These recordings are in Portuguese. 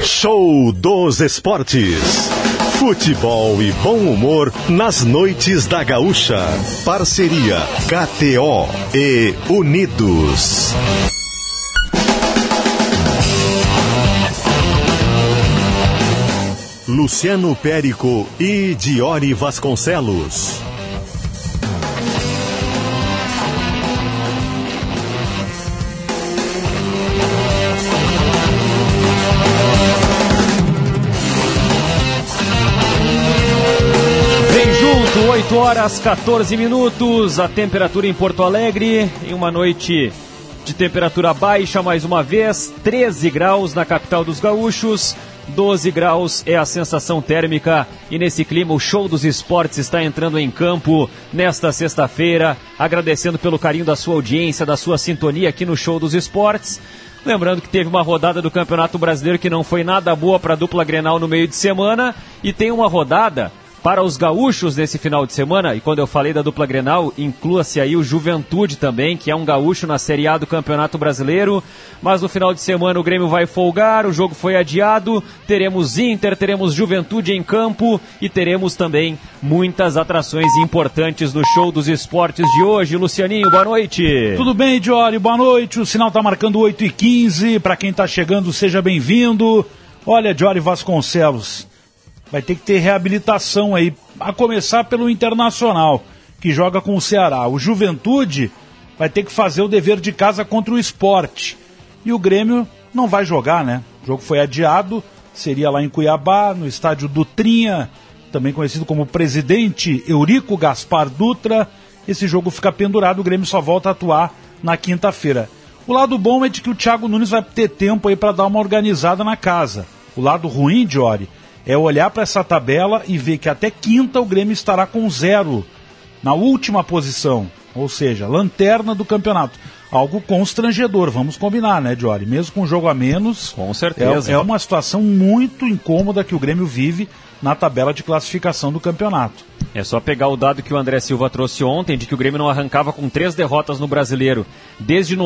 Show dos Esportes. Futebol e bom humor nas noites da Gaúcha. Parceria KTO e Unidos. Luciano Périco e Diori Vasconcelos. Vem junto, 8 horas 14 minutos, a temperatura em Porto Alegre, em uma noite de temperatura baixa mais uma vez, 13 graus na capital dos gaúchos. 12 graus é a sensação térmica e nesse clima o Show dos Esportes está entrando em campo nesta sexta-feira, agradecendo pelo carinho da sua audiência, da sua sintonia aqui no Show dos Esportes. Lembrando que teve uma rodada do Campeonato Brasileiro que não foi nada boa para a dupla Grenal no meio de semana e tem uma rodada para os gaúchos nesse final de semana, e quando eu falei da dupla Grenal, inclua-se aí o Juventude também, que é um gaúcho na Série A do Campeonato Brasileiro, mas no final de semana o Grêmio vai folgar, o jogo foi adiado, teremos Inter, teremos Juventude em campo e teremos também muitas atrações importantes no Show dos Esportes de hoje. Lucianinho, boa noite. Tudo bem, Diori, boa noite, o sinal está marcando 8h15, para quem está chegando, seja bem-vindo. Olha, Diori Vasconcelos, vai ter que ter reabilitação aí, a começar pelo Internacional, que joga com o Ceará. O Juventude vai ter que fazer o dever de casa contra o Sport. E o Grêmio não vai jogar, né? O jogo foi adiado, seria lá em Cuiabá, no estádio Dutrinha, também conhecido como Presidente Eurico Gaspar Dutra. Esse jogo fica pendurado, o Grêmio só volta a atuar na quinta-feira. O lado bom é de que o Thiago Nunes vai ter tempo aí para dar uma organizada na casa. O lado ruim, Diori, é olhar para essa tabela e ver que até quinta o Grêmio estará com 0 na última posição, ou seja, lanterna do campeonato. Algo constrangedor, vamos combinar, né, Diori? Mesmo com um jogo a menos, com certeza. É uma situação muito incômoda que o Grêmio vive na tabela de classificação do campeonato. É só pegar o dado que o André Silva trouxe ontem, de que o Grêmio não arrancava com 3 derrotas no Brasileiro desde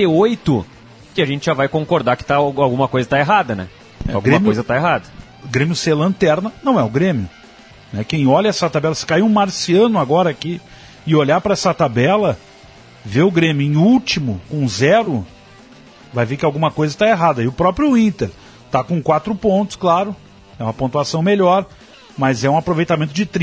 98, que a gente já vai concordar que alguma coisa está errada, né? Alguma coisa está errada. O Grêmio ser lanterna não é o Grêmio. Né? Quem olha essa tabela, se cair um marciano agora aqui e olhar para essa tabela, ver o Grêmio em último, com 0, vai ver que alguma coisa está errada. E o próprio Inter está com 4 pontos, claro, é uma pontuação melhor, mas é um aproveitamento de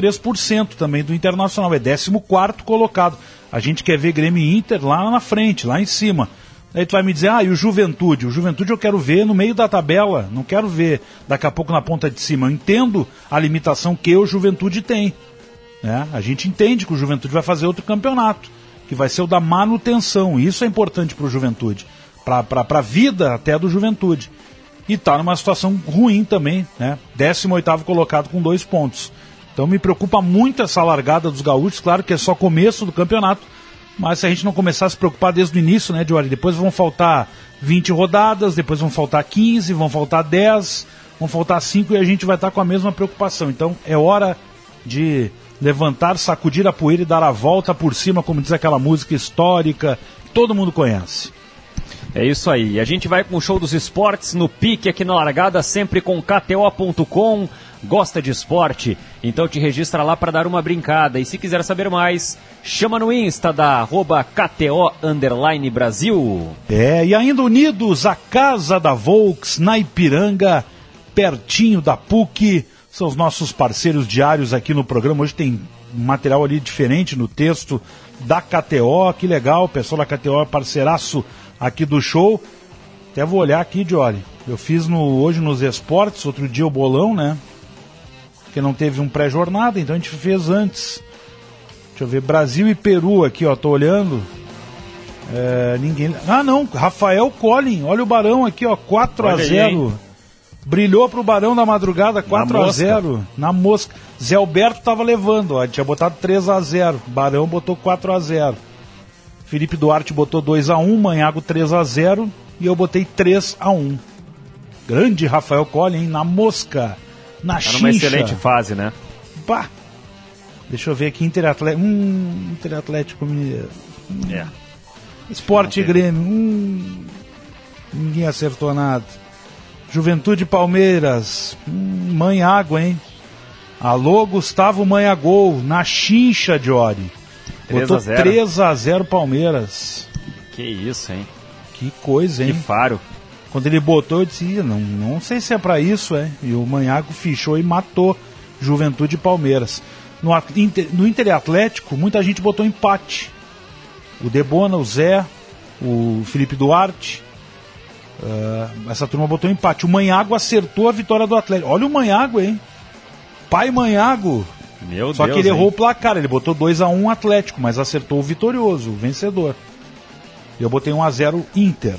33% também do Internacional, é 14º colocado. A gente quer ver Grêmio e Inter lá na frente, lá em cima. Aí tu vai me dizer, e o Juventude? O Juventude eu quero ver no meio da tabela, não quero ver daqui a pouco na ponta de cima. Eu entendo a limitação que o Juventude tem. Né? A gente entende que o Juventude vai fazer outro campeonato, que vai ser o da manutenção. E isso é importante para o Juventude, para a vida até do Juventude. E está numa situação ruim também, né? 18º colocado com 2 pontos. Então me preocupa muito essa largada dos gaúchos, claro que é só começo do campeonato, mas se a gente não começar a se preocupar desde o início, né, Diori? Depois vão faltar 20 rodadas, depois vão faltar 15, vão faltar 10, vão faltar 5 e a gente vai estar com a mesma preocupação. Então é hora de levantar, sacudir a poeira e dar a volta por cima, como diz aquela música histórica que todo mundo conhece. É isso aí. A gente vai com o Show dos Esportes no pique aqui na largada, sempre com KTO.com. Gosta de esporte? Então te registra lá para dar uma brincada. E se quiser saber mais, chama no Insta da @KTO_Brasil. E ainda Unidos, a casa da Volks, na Ipiranga, pertinho da PUC. São os nossos parceiros diários aqui no programa. Hoje tem material ali diferente no texto da KTO. Que legal, o pessoal da KTO é parceiraço aqui do show. Até vou olhar aqui, Diori. Eu fiz hoje nos esportes, outro dia o bolão, né? Porque não teve um pré-jornada, então a gente fez antes. Deixa eu ver, Brasil e Peru aqui, ó, tô olhando. Ninguém... não, Rafael Collin, olha o Barão aqui, ó, 4-0. Brilhou pro Barão da madrugada, 4-0. Na mosca. Zé Alberto tava levando, ó, tinha botado 3-0. Barão botou 4-0. Felipe Duarte botou 2-1, Manhago 3-0 e eu botei 3-1. Grande Rafael Collin, hein, na mosca. Na chincha. Numa excelente fase, né? Pá. Deixa eu ver aqui, Interatlético Mineiro. Sport e Grêmio. Ninguém acertou nada. Juventude Palmeiras. Mãe água, hein? Alô, Gustavo Manhagol, na chincha, Diori. Botou 3-0 Palmeiras. Que isso, hein? Que coisa, hein? Que faro. Quando ele botou, eu disse, não sei se é pra isso, E o Manhago fichou e matou Juventude e Palmeiras. No Inter e Atlético, muita gente botou empate. O Debona, o Zé, o Felipe Duarte. Essa turma botou empate. O Manhago acertou a vitória do Atlético. Olha o Manhago, hein? Pai Manhago. Meu Deus. Só que ele errou o placar. Ele botou 2-1 Atlético, mas acertou o vitorioso, o vencedor. Eu botei 1-0 Inter.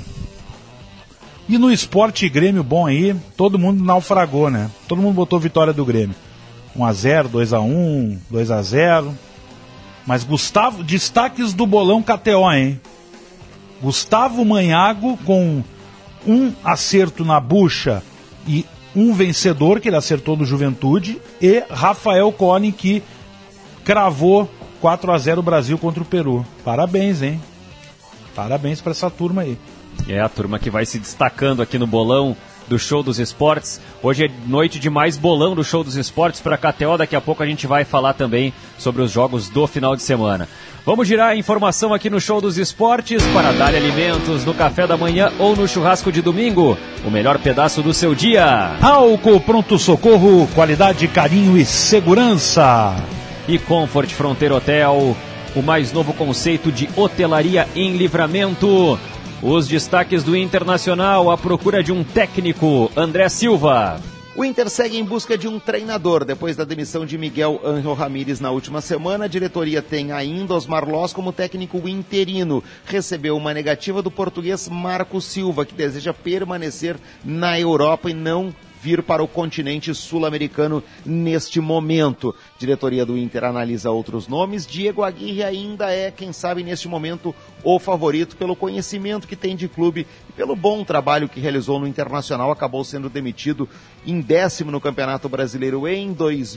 E no Sport Grêmio bom aí, todo mundo naufragou, né? Todo mundo botou vitória do Grêmio. 1-0, 2-1, 2-0. Mas Gustavo, destaques do bolão KTO, hein? Gustavo Manhago com um acerto na bucha e um vencedor, que ele acertou do Juventude, e Rafael Cone, que cravou 4-0 Brasil contra o Peru. Parabéns, hein? Parabéns para essa turma aí. É a turma que vai se destacando aqui no bolão do Show dos Esportes. Hoje é noite de mais bolão do Show dos Esportes para a KTO. Daqui a pouco a gente vai falar também sobre os jogos do final de semana. Vamos girar a informação aqui no Show dos Esportes para dar alimentos no café da manhã ou no churrasco de domingo. O melhor pedaço do seu dia. Álcool Pronto Socorro, qualidade, carinho e segurança. E Comfort Frontier Hotel, o mais novo conceito de hotelaria em Livramento. Os destaques do Internacional à procura de um técnico, André Silva. O Inter segue em busca de um treinador. Depois da demissão de Miguel Ángel Ramírez na última semana, a diretoria tem ainda Osmar Loz como técnico interino. Recebeu uma negativa do português Marco Silva, que deseja permanecer na Europa e não vir para o continente sul-americano neste momento. Diretoria do Inter analisa outros nomes. Diego Aguirre ainda é, quem sabe, neste momento, o favorito pelo conhecimento que tem de clube e pelo bom trabalho que realizou no Internacional. Acabou sendo demitido em 10º no Campeonato Brasileiro em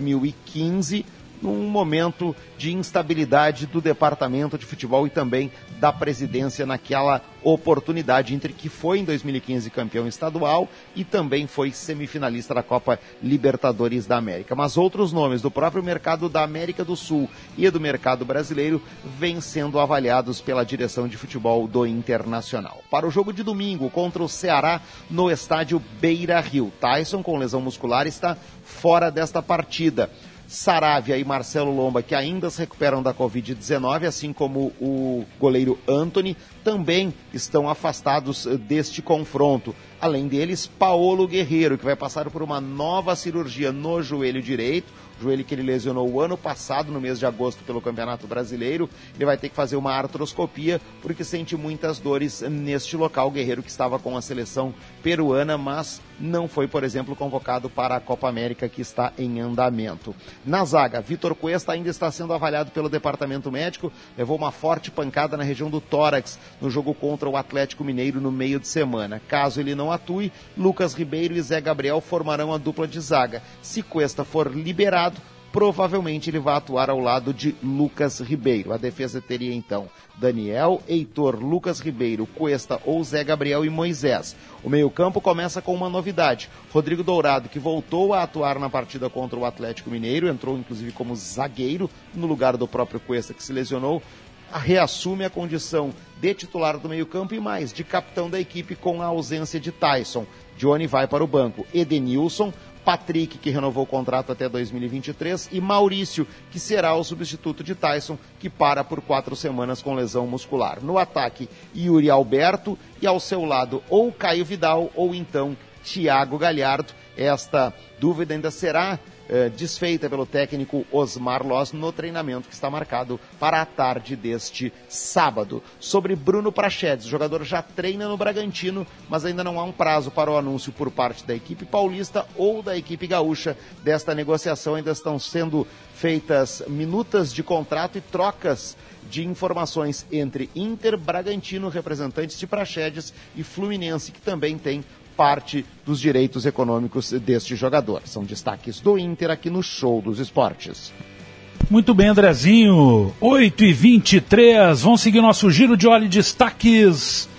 2015, num momento de instabilidade do departamento de futebol e também da presidência naquela oportunidade, entre que foi em 2015 campeão estadual e também foi semifinalista da Copa Libertadores da América. Mas outros nomes do próprio mercado da América do Sul e do mercado brasileiro vêm sendo avaliados pela direção de futebol do Internacional. Para o jogo de domingo contra o Ceará no estádio Beira-Rio, Tyson, com lesão muscular, está fora desta partida. Saravia e Marcelo Lomba, que ainda se recuperam da Covid-19, assim como o goleiro Antony, também estão afastados deste confronto. Além deles, Paolo Guerreiro, que vai passar por uma nova cirurgia no joelho direito, joelho que ele lesionou o ano passado, no mês de agosto, pelo Campeonato Brasileiro. Ele vai ter que fazer uma artroscopia, porque sente muitas dores neste local. O Guerreiro, que estava com a seleção peruana, mas não foi, por exemplo, convocado para a Copa América, que está em andamento. Na zaga, Vitor Cuesta ainda está sendo avaliado pelo departamento médico, levou uma forte pancada na região do tórax no jogo contra o Atlético Mineiro no meio de semana. Caso ele não atue, Lucas Ribeiro e Zé Gabriel formarão a dupla de zaga. Se Cuesta for liberado, provavelmente ele vai atuar ao lado de Lucas Ribeiro. A defesa teria então Daniel, Heitor, Lucas Ribeiro, Cuesta ou Zé Gabriel e Moisés. O meio-campo começa com uma novidade. Rodrigo Dourado, que voltou a atuar na partida contra o Atlético Mineiro, entrou inclusive como zagueiro no lugar do próprio Cuesta, que se lesionou, reassume a condição de titular do meio-campo e mais, de capitão da equipe, com a ausência de Tyson. Johnny vai para o banco. Edenilson, Patrick, que renovou o contrato até 2023, e Maurício, que será o substituto de Tyson, que para por 4 semanas com lesão muscular. No ataque, Yuri Alberto, e ao seu lado ou Caio Vidal ou então Thiago Galhardo. Esta dúvida ainda será desfeita pelo técnico Osmar Loz no treinamento que está marcado para a tarde deste sábado. Sobre Bruno Prachedes, o jogador já treina no Bragantino, mas ainda não há um prazo para o anúncio por parte da equipe paulista ou da equipe gaúcha desta negociação. Ainda estão sendo feitas minutas de contrato e trocas de informações entre Inter, Bragantino, representantes de Praxedes, e Fluminense, que também tem parte dos direitos econômicos deste jogador. São destaques do Inter aqui no Show dos Esportes. Muito bem, Andrezinho. 8h23, vamos seguir nosso giro de óleo e destaques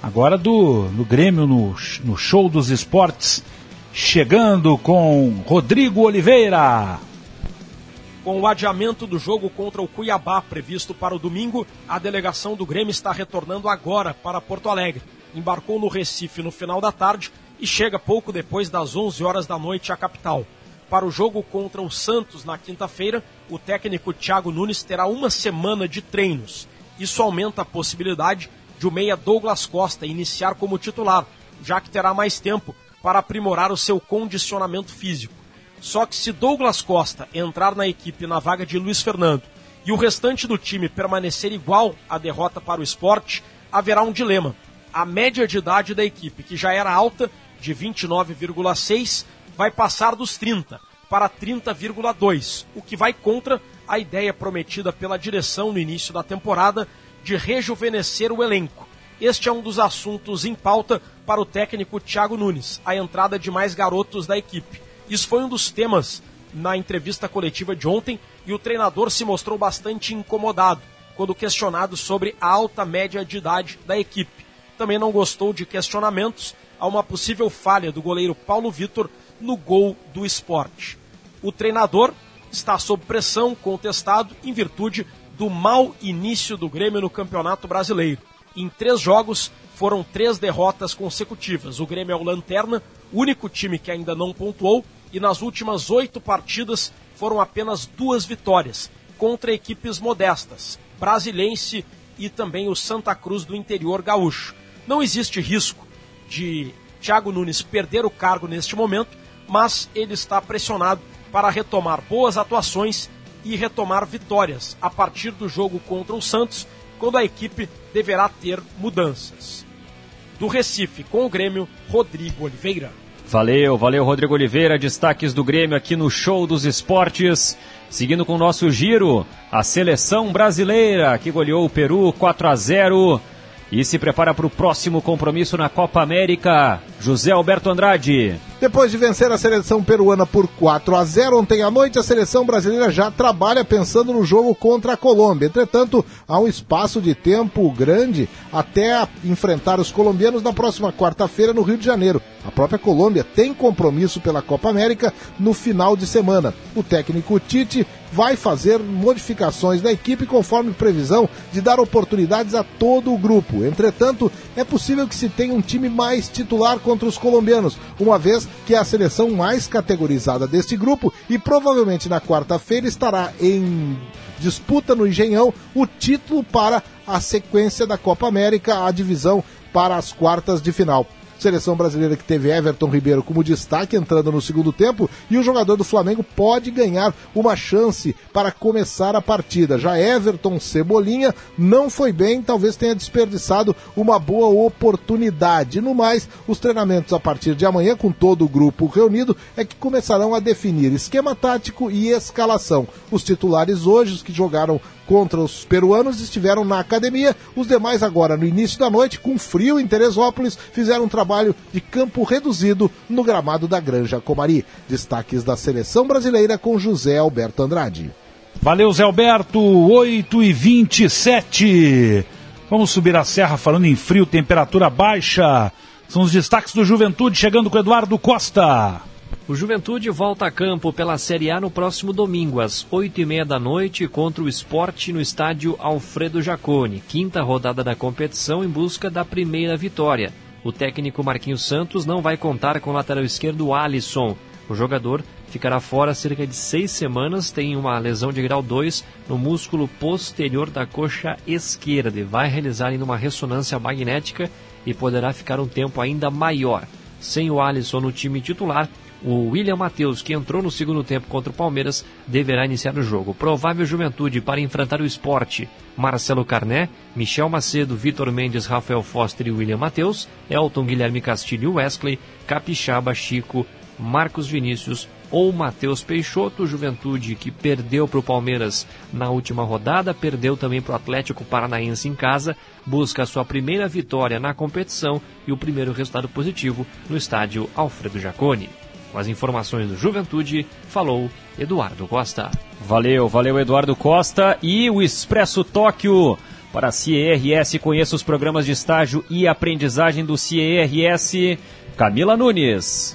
Agora do Grêmio no Show dos Esportes, chegando com Rodrigo Oliveira. Com o adiamento do jogo contra o Cuiabá previsto para o domingo, a delegação do Grêmio está retornando agora para Porto Alegre. Embarcou no Recife no final da tarde e chega pouco depois das 11 horas da noite à capital. Para o jogo contra o Santos na quinta-feira, o técnico Thiago Nunes terá uma semana de treinos. Isso aumenta a possibilidade de o meia Douglas Costa iniciar como titular, já que terá mais tempo para aprimorar o seu condicionamento físico. Só que se Douglas Costa entrar na equipe na vaga de Luiz Fernando e o restante do time permanecer igual à derrota para o Sport, haverá um dilema. A média de idade da equipe, que já era alta, de 29,6, vai passar dos 30 para 30,2, o que vai contra a ideia prometida pela direção no início da temporada de rejuvenescer o elenco. Este é um dos assuntos em pauta para o técnico Thiago Nunes, a entrada de mais garotos da equipe. Isso foi um dos temas na entrevista coletiva de ontem e o treinador se mostrou bastante incomodado quando questionado sobre a alta média de idade da equipe. Também não gostou de questionamentos a uma possível falha do goleiro Paulo Vitor no gol do Sport. O treinador está sob pressão, contestado, em virtude do mau início do Grêmio no Campeonato Brasileiro. Em 3 jogos, foram 3 derrotas consecutivas. O Grêmio é o lanterna, único time que ainda não pontuou, e nas últimas 8 partidas foram apenas 2 vitórias, contra equipes modestas, Brasilense e também o Santa Cruz do interior gaúcho. Não existe risco de Thiago Nunes perder o cargo neste momento, mas ele está pressionado para retomar boas atuações e retomar vitórias a partir do jogo contra o Santos, quando a equipe deverá ter mudanças. Do Recife, com o Grêmio, Rodrigo Oliveira. Valeu Rodrigo Oliveira, destaques do Grêmio aqui no Show dos Esportes. Seguindo com o nosso giro, a seleção brasileira que goleou o Peru 4-0 e se prepara para o próximo compromisso na Copa América. José Alberto Andrade. Depois de vencer a seleção peruana por 4-0 ontem à noite, a seleção brasileira já trabalha pensando no jogo contra a Colômbia. Entretanto, há um espaço de tempo grande até enfrentar os colombianos na próxima quarta-feira no Rio de Janeiro. A própria Colômbia tem compromisso pela Copa América no final de semana. O técnico Tite vai fazer modificações na equipe conforme previsão de dar oportunidades a todo o grupo. Entretanto, é possível que se tenha um time mais titular contra os colombianos, uma vez que é a seleção mais categorizada deste grupo e provavelmente na quarta-feira estará em disputa no Engenhão o título para a sequência da Copa América, a divisão para as quartas de final. Seleção brasileira que teve Everton Ribeiro como destaque entrando no segundo tempo, e o jogador do Flamengo pode ganhar uma chance para começar a partida. Já Everton Cebolinha não foi bem, talvez tenha desperdiçado uma boa oportunidade. No mais, os treinamentos a partir de amanhã, com todo o grupo reunido, é que começarão a definir esquema tático e escalação. Os titulares hoje, os que jogaram contra os peruanos, estiveram na academia. Os demais agora, no início da noite, com frio em Teresópolis, fizeram um trabalho de campo reduzido no gramado da Granja Comari. Destaques da seleção brasileira com José Alberto Andrade. Valeu, Zé Alberto, 8h27. Vamos subir a serra falando em frio, temperatura baixa. São os destaques do Juventude, chegando com Eduardo Costa. O Juventude volta a campo pela Série A no próximo domingo, às 8h30 da noite, contra o Sport no estádio Alfredo Jaconi. 5ª rodada da competição em busca da primeira vitória. O técnico Marquinhos Santos não vai contar com o lateral esquerdo Alisson. O jogador ficará fora cerca de 6 semanas, tem uma lesão de grau 2 no músculo posterior da coxa esquerda e vai realizar ainda uma ressonância magnética e poderá ficar um tempo ainda maior. Sem o Alisson no time titular, o William Matheus, que entrou no segundo tempo contra o Palmeiras, deverá iniciar o jogo. Provável Juventude para enfrentar o Sport: Marcelo Carné, Michel Macedo, Vitor Mendes, Rafael Foster e William Matheus, Elton, Guilherme Castilho e Wesley, Capixaba, Chico, Marcos Vinícius ou Matheus Peixoto. Juventude que perdeu para o Palmeiras na última rodada, perdeu também para o Atlético Paranaense em casa, busca a sua primeira vitória na competição e o primeiro resultado positivo no estádio Alfredo Jaconi. Com as informações do Juventude, falou Eduardo Costa. Valeu Eduardo Costa. E o Expresso Tóquio para a CIERS. Conheça os programas de estágio e aprendizagem do CIERS. Camila Nunes.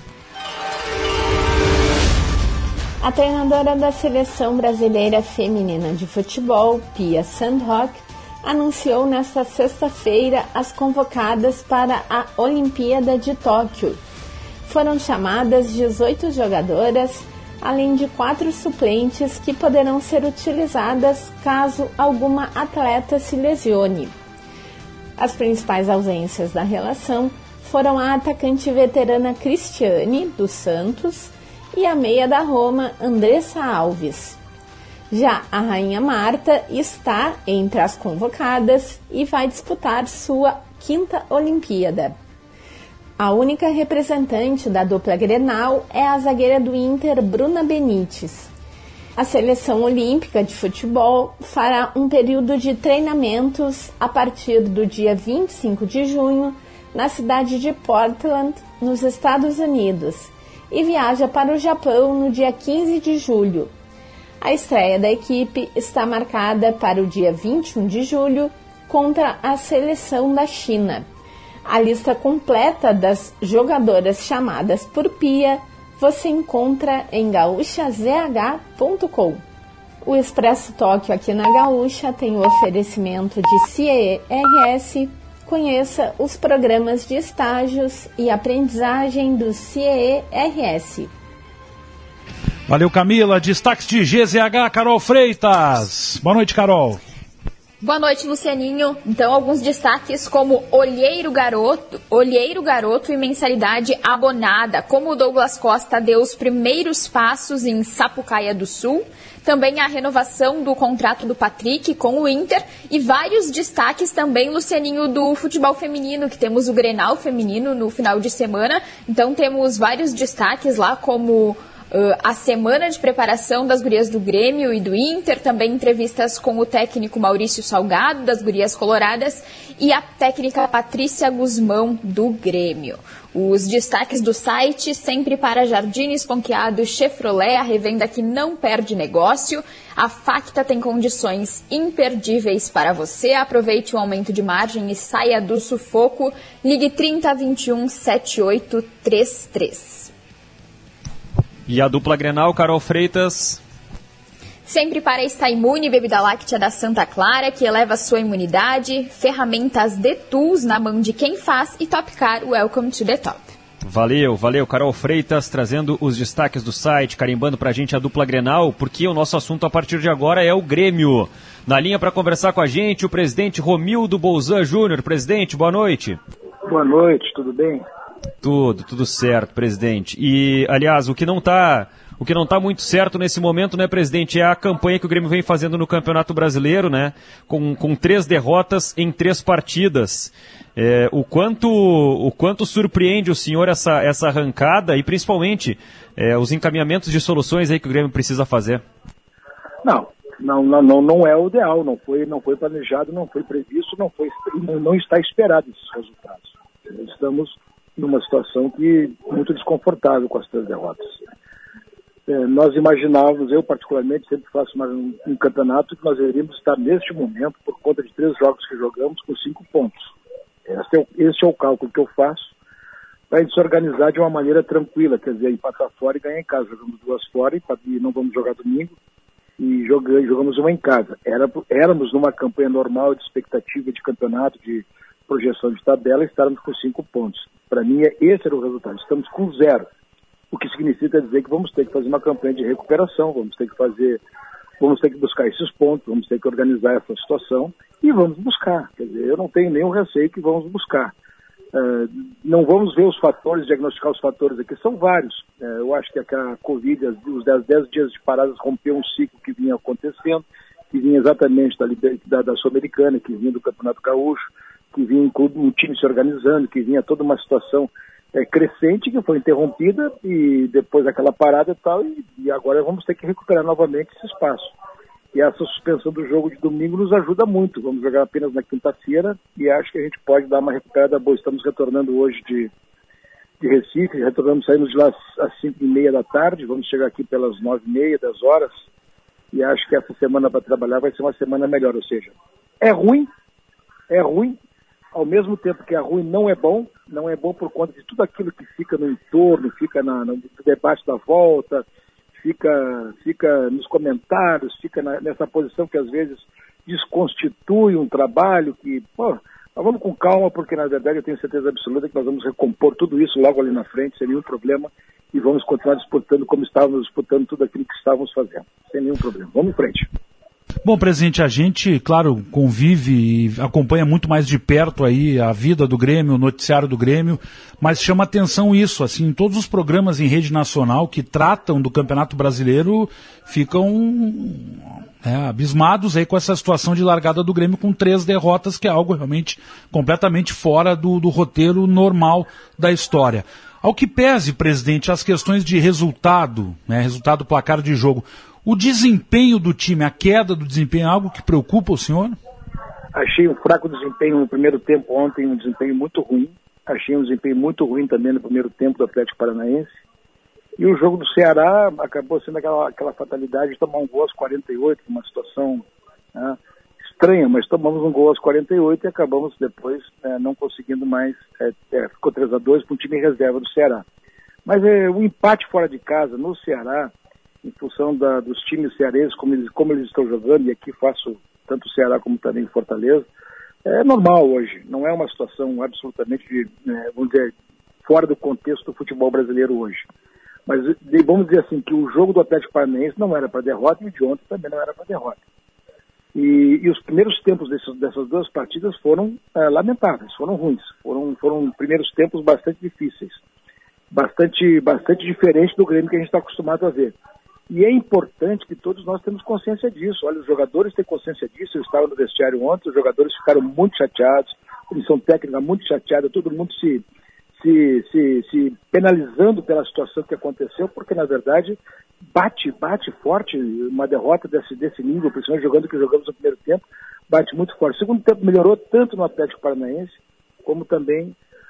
A treinadora da Seleção Brasileira Feminina de Futebol, Pia Sandrock, anunciou nesta sexta-feira as convocadas para a Olimpíada de Tóquio. Foram chamadas 18 jogadoras, além de 4 suplentes que poderão ser utilizadas caso alguma atleta se lesione. As principais ausências da relação foram a atacante veterana Cristiane, do Santos, e a meia da Roma, Andressa Alves. Já a Rainha Marta está entre as convocadas e vai disputar sua 5ª Olimpíada. A única representante da dupla Grenal é a zagueira do Inter, Bruna Benítez. A Seleção Olímpica de Futebol fará um período de treinamentos a partir do dia 25 de junho na cidade de Portland, nos Estados Unidos, e viaja para o Japão no dia 15 de julho. A estreia da equipe está marcada para o dia 21 de julho contra a seleção da China. A lista completa das jogadoras chamadas por Pia você encontra em gaúchazh.com. O Expresso Tóquio aqui na Gaúcha tem o oferecimento de CIERS. Conheça os programas de estágios e aprendizagem do CIERS. Valeu, Camila. Destaques de GZH, Carol Freitas. Boa noite, Carol. Boa noite, Lucianinho. Então, alguns destaques como Olheiro Garoto e mensalidade abonada, como o Douglas Costa deu os primeiros passos em Sapucaia do Sul. Também a renovação do contrato do Patrick com o Inter e vários destaques também, Lucianinho, do futebol feminino, que temos o Grenal feminino no final de semana. Então temos vários destaques lá, como a semana de preparação das gurias do Grêmio e do Inter, também entrevistas com o técnico Maurício Salgado, das gurias coloradas, e a técnica Patrícia Guzmão, do Grêmio. Os destaques do site, sempre para Jardim Esponqueado Chevrolet, a revenda que não perde negócio. A Facta tem condições imperdíveis para você. Aproveite o aumento de margem e saia do sufoco. Ligue 3021 7833. E a dupla Grenal, Carol Freitas? Sempre para estar imune, bebida láctea da Santa Clara, que eleva a sua imunidade. Ferramentas de tools na mão de quem faz e Topcar, welcome to the top. Valeu, Carol Freitas, trazendo os destaques do site, carimbando pra gente a dupla Grenal, porque o nosso assunto a partir de agora é o Grêmio. Na linha para conversar com a gente, o presidente Romildo Bolzan Júnior. Presidente, boa noite. Boa noite, tudo bem? Tudo certo, presidente. E, aliás, o que não tá muito certo nesse momento, né, presidente, é a campanha que o Grêmio vem fazendo no Campeonato Brasileiro, né, com 3 derrotas em 3 partidas. O quanto surpreende o senhor essa arrancada e, principalmente, os encaminhamentos de soluções aí que o Grêmio precisa fazer? Não é o ideal, não foi planejado, não foi previsto, não está esperado esses resultados. Estamos numa situação muito desconfortável com as 3 derrotas. Nós imaginávamos, eu particularmente sempre faço um campeonato que nós deveríamos estar neste momento, por conta de 3 jogos que jogamos, com 5 pontos. Este é o cálculo que eu faço para a gente se organizar de uma maneira tranquila, quer dizer, empatar fora e ganhar em casa. Jogamos 2 fora e não vamos jogar domingo e jogamos uma em casa. Éramos numa campanha normal de expectativa de campeonato, de projeção de tabela, estarmos com 5 pontos. Para mim, esse era o resultado. Estamos com 0. O que significa dizer que vamos ter que fazer uma campanha de recuperação, vamos ter que buscar esses pontos, vamos ter que organizar essa situação e vamos buscar. Quer dizer, eu não tenho nenhum receio que vamos buscar. Não vamos ver os fatores, diagnosticar os fatores aqui, são vários. Eu acho que a Covid, os 10 dias de paradas rompeu um ciclo que vinha acontecendo, que vinha exatamente da Sul-Americana, que vinha do Campeonato Gaúcho, que vinha um time se organizando, que vinha toda uma situação crescente que foi interrompida e depois daquela parada e tal, e agora vamos ter que recuperar novamente esse espaço. E essa suspensão do jogo de domingo nos ajuda muito. Vamos jogar apenas na quinta-feira e acho que a gente pode dar uma recuperada boa. Estamos retornando hoje de Recife, saímos de lá às 5h30 da tarde, vamos chegar aqui pelas 9h30, 10h, e acho que essa semana para trabalhar vai ser uma semana melhor, ou seja, é ruim, é ruim, ao mesmo tempo que é ruim não é bom por conta de tudo aquilo que fica no entorno, fica no debate da volta, fica nos comentários, fica nessa posição que às vezes desconstitui um trabalho que, mas vamos com calma, porque na verdade eu tenho certeza absoluta que nós vamos recompor tudo isso logo ali na frente, sem nenhum problema, e vamos continuar disputando como estávamos disputando tudo aquilo que estávamos fazendo, sem nenhum problema. Vamos em frente. Bom, presidente, a gente, claro, convive e acompanha muito mais de perto aí a vida do Grêmio, o noticiário do Grêmio, mas chama atenção isso, assim, todos os programas em rede nacional que tratam do Campeonato Brasileiro ficam abismados aí com essa situação de largada do Grêmio com 3 derrotas, que é algo realmente completamente fora do roteiro normal da história. Ao que pese, presidente, as questões de resultado, resultado placar de jogo, o desempenho do time, a queda do desempenho é algo que preocupa o senhor? Achei um fraco desempenho no primeiro tempo ontem, um desempenho muito ruim. Achei um desempenho muito ruim também no primeiro tempo do Atlético Paranaense. E o jogo do Ceará acabou sendo aquela fatalidade de tomar um gol aos 48, uma situação estranha, mas tomamos um gol aos 48 e acabamos depois não conseguindo mais, ficou 3-2 para o time em reserva do Ceará. Mas o empate fora de casa no Ceará, em função dos times cearenses, como eles estão jogando, e aqui faço tanto o Ceará como também o Fortaleza, é normal hoje, não é uma situação absolutamente, vamos dizer, fora do contexto do futebol brasileiro hoje. Mas vamos dizer assim, que o jogo do Atlético Paranaense não era para derrota e o de ontem também não era para derrota. E os primeiros tempos dessas 2 partidas foram lamentáveis, foram ruins, foram primeiros tempos bastante difíceis, bastante diferente do Grêmio que a gente está acostumado a ver. E é importante que todos nós temos consciência disso. Olha, os jogadores têm consciência disso. Eu estava no vestiário ontem, os jogadores ficaram muito chateados, a comissão técnica muito chateada, todo mundo se penalizando pela situação que aconteceu, porque na verdade bate forte uma derrota desse nível, principalmente jogando o que jogamos no primeiro tempo, bate muito forte. O segundo tempo melhorou tanto no Atlético Paranaense, como também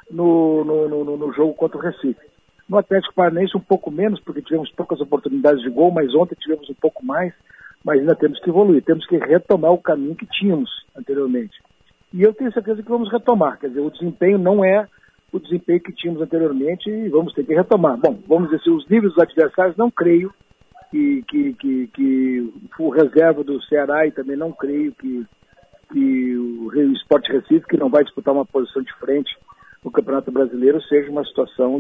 no jogo contra o Recife. No Atlético Paranaense um pouco menos, porque tivemos poucas oportunidades de gol, mas ontem tivemos um pouco mais, mas ainda temos que evoluir, temos que retomar o caminho que tínhamos anteriormente. E eu tenho certeza que vamos retomar, quer dizer, o desempenho não é o desempenho que tínhamos anteriormente e vamos ter que retomar. Bom, vamos dizer assim, os níveis dos adversários, não creio que o reserva do Ceará, e também não creio que o Sport Recife, que não vai disputar uma posição de frente no Campeonato Brasileiro, seja uma situação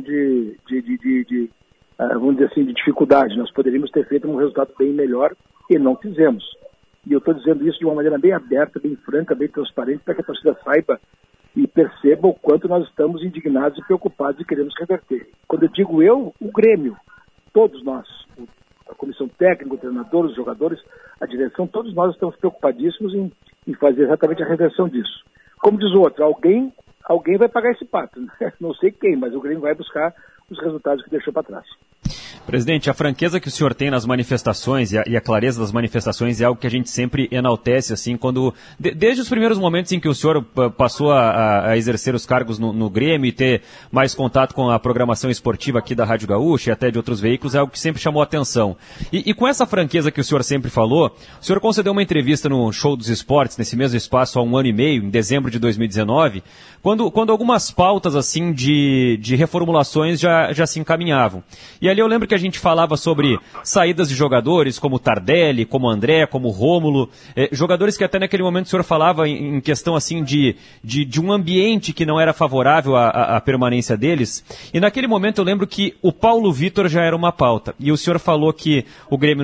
vamos dizer assim, de dificuldade. Nós poderíamos ter feito um resultado bem melhor e não fizemos. E eu estou dizendo isso de uma maneira bem aberta, bem franca, bem transparente, para que a torcida saiba e perceba o quanto nós estamos indignados e preocupados e queremos reverter. Quando eu digo o Grêmio, todos nós, a comissão técnica, o treinador, os jogadores, a direção, todos nós estamos preocupadíssimos em fazer exatamente a reversão disso. Como diz o outro, alguém vai pagar esse pato, né? Não sei quem, mas o Grêmio vai buscar os resultados que deixou para trás. Presidente, a franqueza que o senhor tem nas manifestações e a clareza das manifestações é algo que a gente sempre enaltece, assim, desde os primeiros momentos em que o senhor passou a exercer os cargos no Grêmio e ter mais contato com a programação esportiva aqui da Rádio Gaúcha e até de outros veículos, é algo que sempre chamou a atenção. E com essa franqueza que o senhor sempre falou, o senhor concedeu uma entrevista no Show dos Esportes, nesse mesmo espaço, há 1 ano e meio, em dezembro de 2019, quando algumas pautas, assim, de reformulações já se encaminhavam. E ali eu lembro que a gente falava sobre saídas de jogadores como Tardelli, como André, como Rômulo, jogadores que até naquele momento o senhor falava em questão assim de um ambiente que não era favorável à permanência deles. E naquele momento eu lembro que o Paulo Vitor já era uma pauta. E o senhor falou que o Grêmio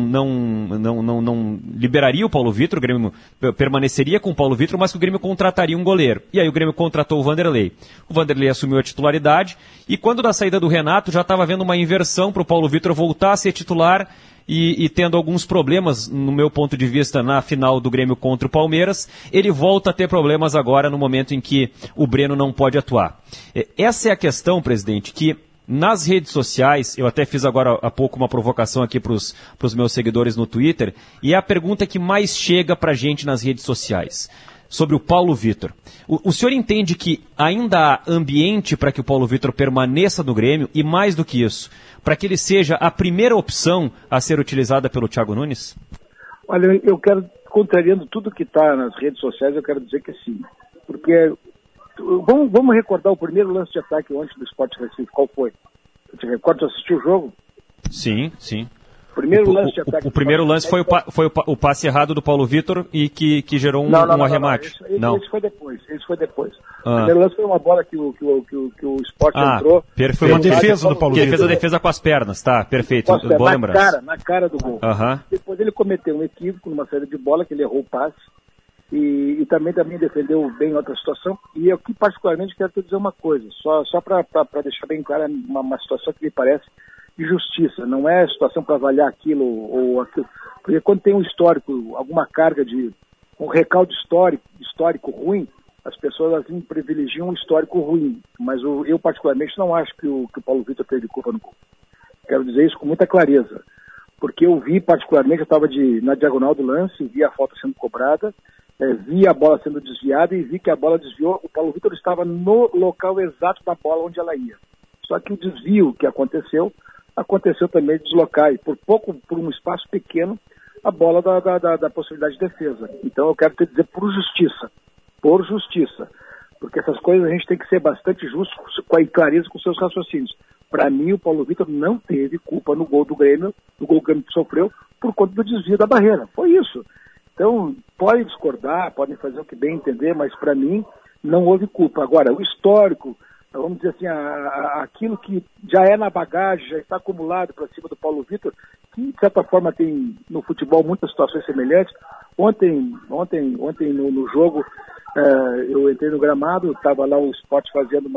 não liberaria o Paulo Vitor, o Grêmio permaneceria com o Paulo Vitor, mas que o Grêmio contrataria um goleiro. E aí o Grêmio contratou o Vanderlei. O Vanderlei assumiu a titularidade e quando da saída do Renato já estava havendo uma inversão para o Paulo Vitor voltar a ser titular e tendo alguns problemas, no meu ponto de vista, na final do Grêmio contra o Palmeiras, ele volta a ter problemas agora no momento em que o Breno não pode atuar. Essa é a questão, presidente, que nas redes sociais, eu até fiz agora há pouco uma provocação aqui para os meus seguidores no Twitter, e é a pergunta que mais chega para a gente nas redes sociais, sobre o Paulo Vitor. O senhor entende que ainda há ambiente para que o Paulo Vitor permaneça no Grêmio e, mais do que isso, para que ele seja a primeira opção a ser utilizada pelo Thiago Nunes? Olha, eu quero, contrariando tudo que está nas redes sociais, eu quero dizer que sim. Porque, vamos recordar o primeiro lance de ataque ontem do Sport Recife, qual foi? Você te recorda, você assistiu o jogo? Sim. Primeiro lance de ataque. O primeiro lance foi o passe errado do Paulo Vitor e que gerou um arremate. Não. Esse foi depois. O primeiro lance foi uma bola que o Sport entrou. Perfeito. Foi uma defesa do Paulo Vitor. Ele fez a defesa com as pernas, tá? Perfeito. Boa lembrança. Na cara do gol. Depois ele cometeu um equívoco numa série de bola, que ele errou o passe. E também defendeu bem outra situação. E eu aqui particularmente quero te dizer uma coisa, só para deixar bem clara uma situação que me parece de justiça, não é situação para avaliar aquilo ou aquilo, porque quando tem um histórico, alguma carga de um recaldo histórico ruim, as pessoas assim privilegiam um histórico ruim, mas eu particularmente não acho que o Paulo Vitor teve culpa no gol. Quero dizer isso com muita clareza, porque eu vi particularmente, eu estava na diagonal do lance, vi a falta sendo cobrada, vi a bola sendo desviada e vi que a bola desviou, o Paulo Vitor estava no local exato da bola onde ela ia. Só que o desvio que aconteceu também de deslocar, e por um espaço pequeno, a bola da possibilidade de defesa. Então eu quero te dizer por justiça, porque essas coisas a gente tem que ser bastante justo e clareza com seus raciocínios. Para mim, o Paulo Vitor não teve culpa no gol do Grêmio, no gol que o Grêmio sofreu, por conta do desvio da barreira. Foi isso. Então, podem discordar, podem fazer o que bem entender, mas para mim não houve culpa. Agora, o histórico, vamos dizer assim, aquilo que já é na bagagem, já está acumulado para cima do Paulo Vitor, que de certa forma tem no futebol muitas situações semelhantes. Ontem no jogo, eu entrei no gramado, estava lá o Sport fazendo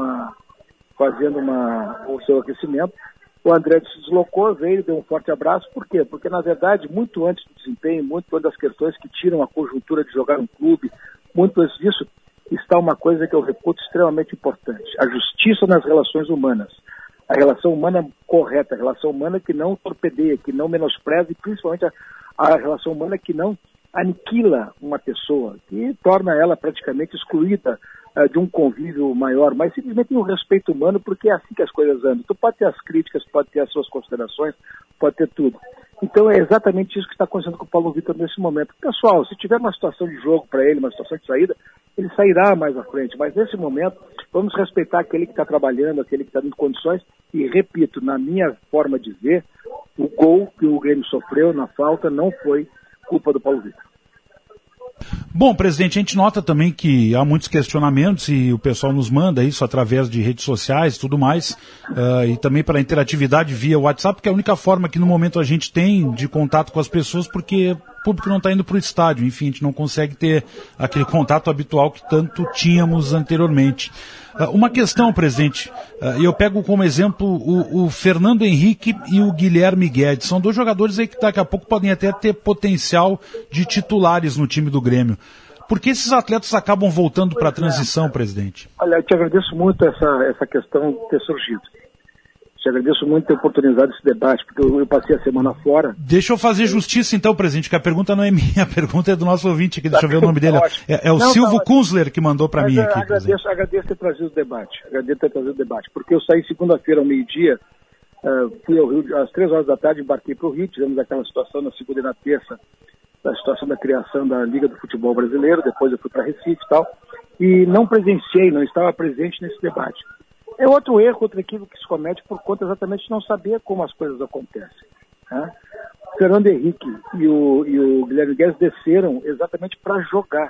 o seu aquecimento. O André se deslocou, veio, deu um forte abraço. Por quê? Porque, na verdade, muito antes do desempenho, muito antes das questões que tiram a conjuntura de jogar um clube, muito antes disso, está uma coisa que eu reputo extremamente importante: a justiça nas relações humanas. A relação humana correta, a relação humana que não torpedeia, que não menospreza, e principalmente a relação humana que não aniquila uma pessoa, que torna ela praticamente excluída de um convívio maior, mas simplesmente um respeito humano, porque é assim que as coisas andam. Tu pode ter as críticas, pode ter as suas considerações, pode ter tudo. Então é exatamente isso que está acontecendo com o Paulo Vitor nesse momento. Pessoal, se tiver uma situação de jogo para ele, uma situação de saída, ele sairá mais à frente, mas nesse momento vamos respeitar aquele que está trabalhando, aquele que está em condições, e repito, na minha forma de ver, o gol que o Grêmio sofreu na falta não foi culpa do Paulo Vitor. Bom, presidente, a gente nota também que há muitos questionamentos e o pessoal nos manda isso através de redes sociais e tudo mais, e também pela interatividade via WhatsApp, que é a única forma que no momento a gente tem de contato com as pessoas, porque o público não está indo para o estádio, enfim, a gente não consegue ter aquele contato habitual que tanto tínhamos anteriormente. Uma questão, presidente, eu pego como exemplo o Fernando Henrique e o Guilherme Guedes. São dois jogadores aí que daqui a pouco podem até ter potencial de titulares no time do Grêmio. Por que esses atletas acabam voltando para a transição, presidente? Olha, eu te agradeço muito essa questão ter surgido. Te agradeço muito ter oportunizado esse debate, porque eu passei a semana fora. Deixa eu fazer justiça então, presidente, que a pergunta não é minha, a pergunta é do nosso ouvinte aqui, deixa eu ver o nome dele. É o Silvio Kunzler que mandou para mim aqui. Agradeço ter trazido o debate, porque eu saí segunda-feira ao meio-dia, fui ao Rio, às 3 horas da tarde, embarquei para o Rio, tivemos aquela situação na segunda e na terça, da situação da criação da Liga do Futebol Brasileiro, depois eu fui para Recife e tal, e não estava presente nesse debate. É outro erro, outro equívoco que se comete por conta exatamente de não saber como as coisas acontecem. Né? O Fernando Henrique e o Guilherme Guedes desceram exatamente para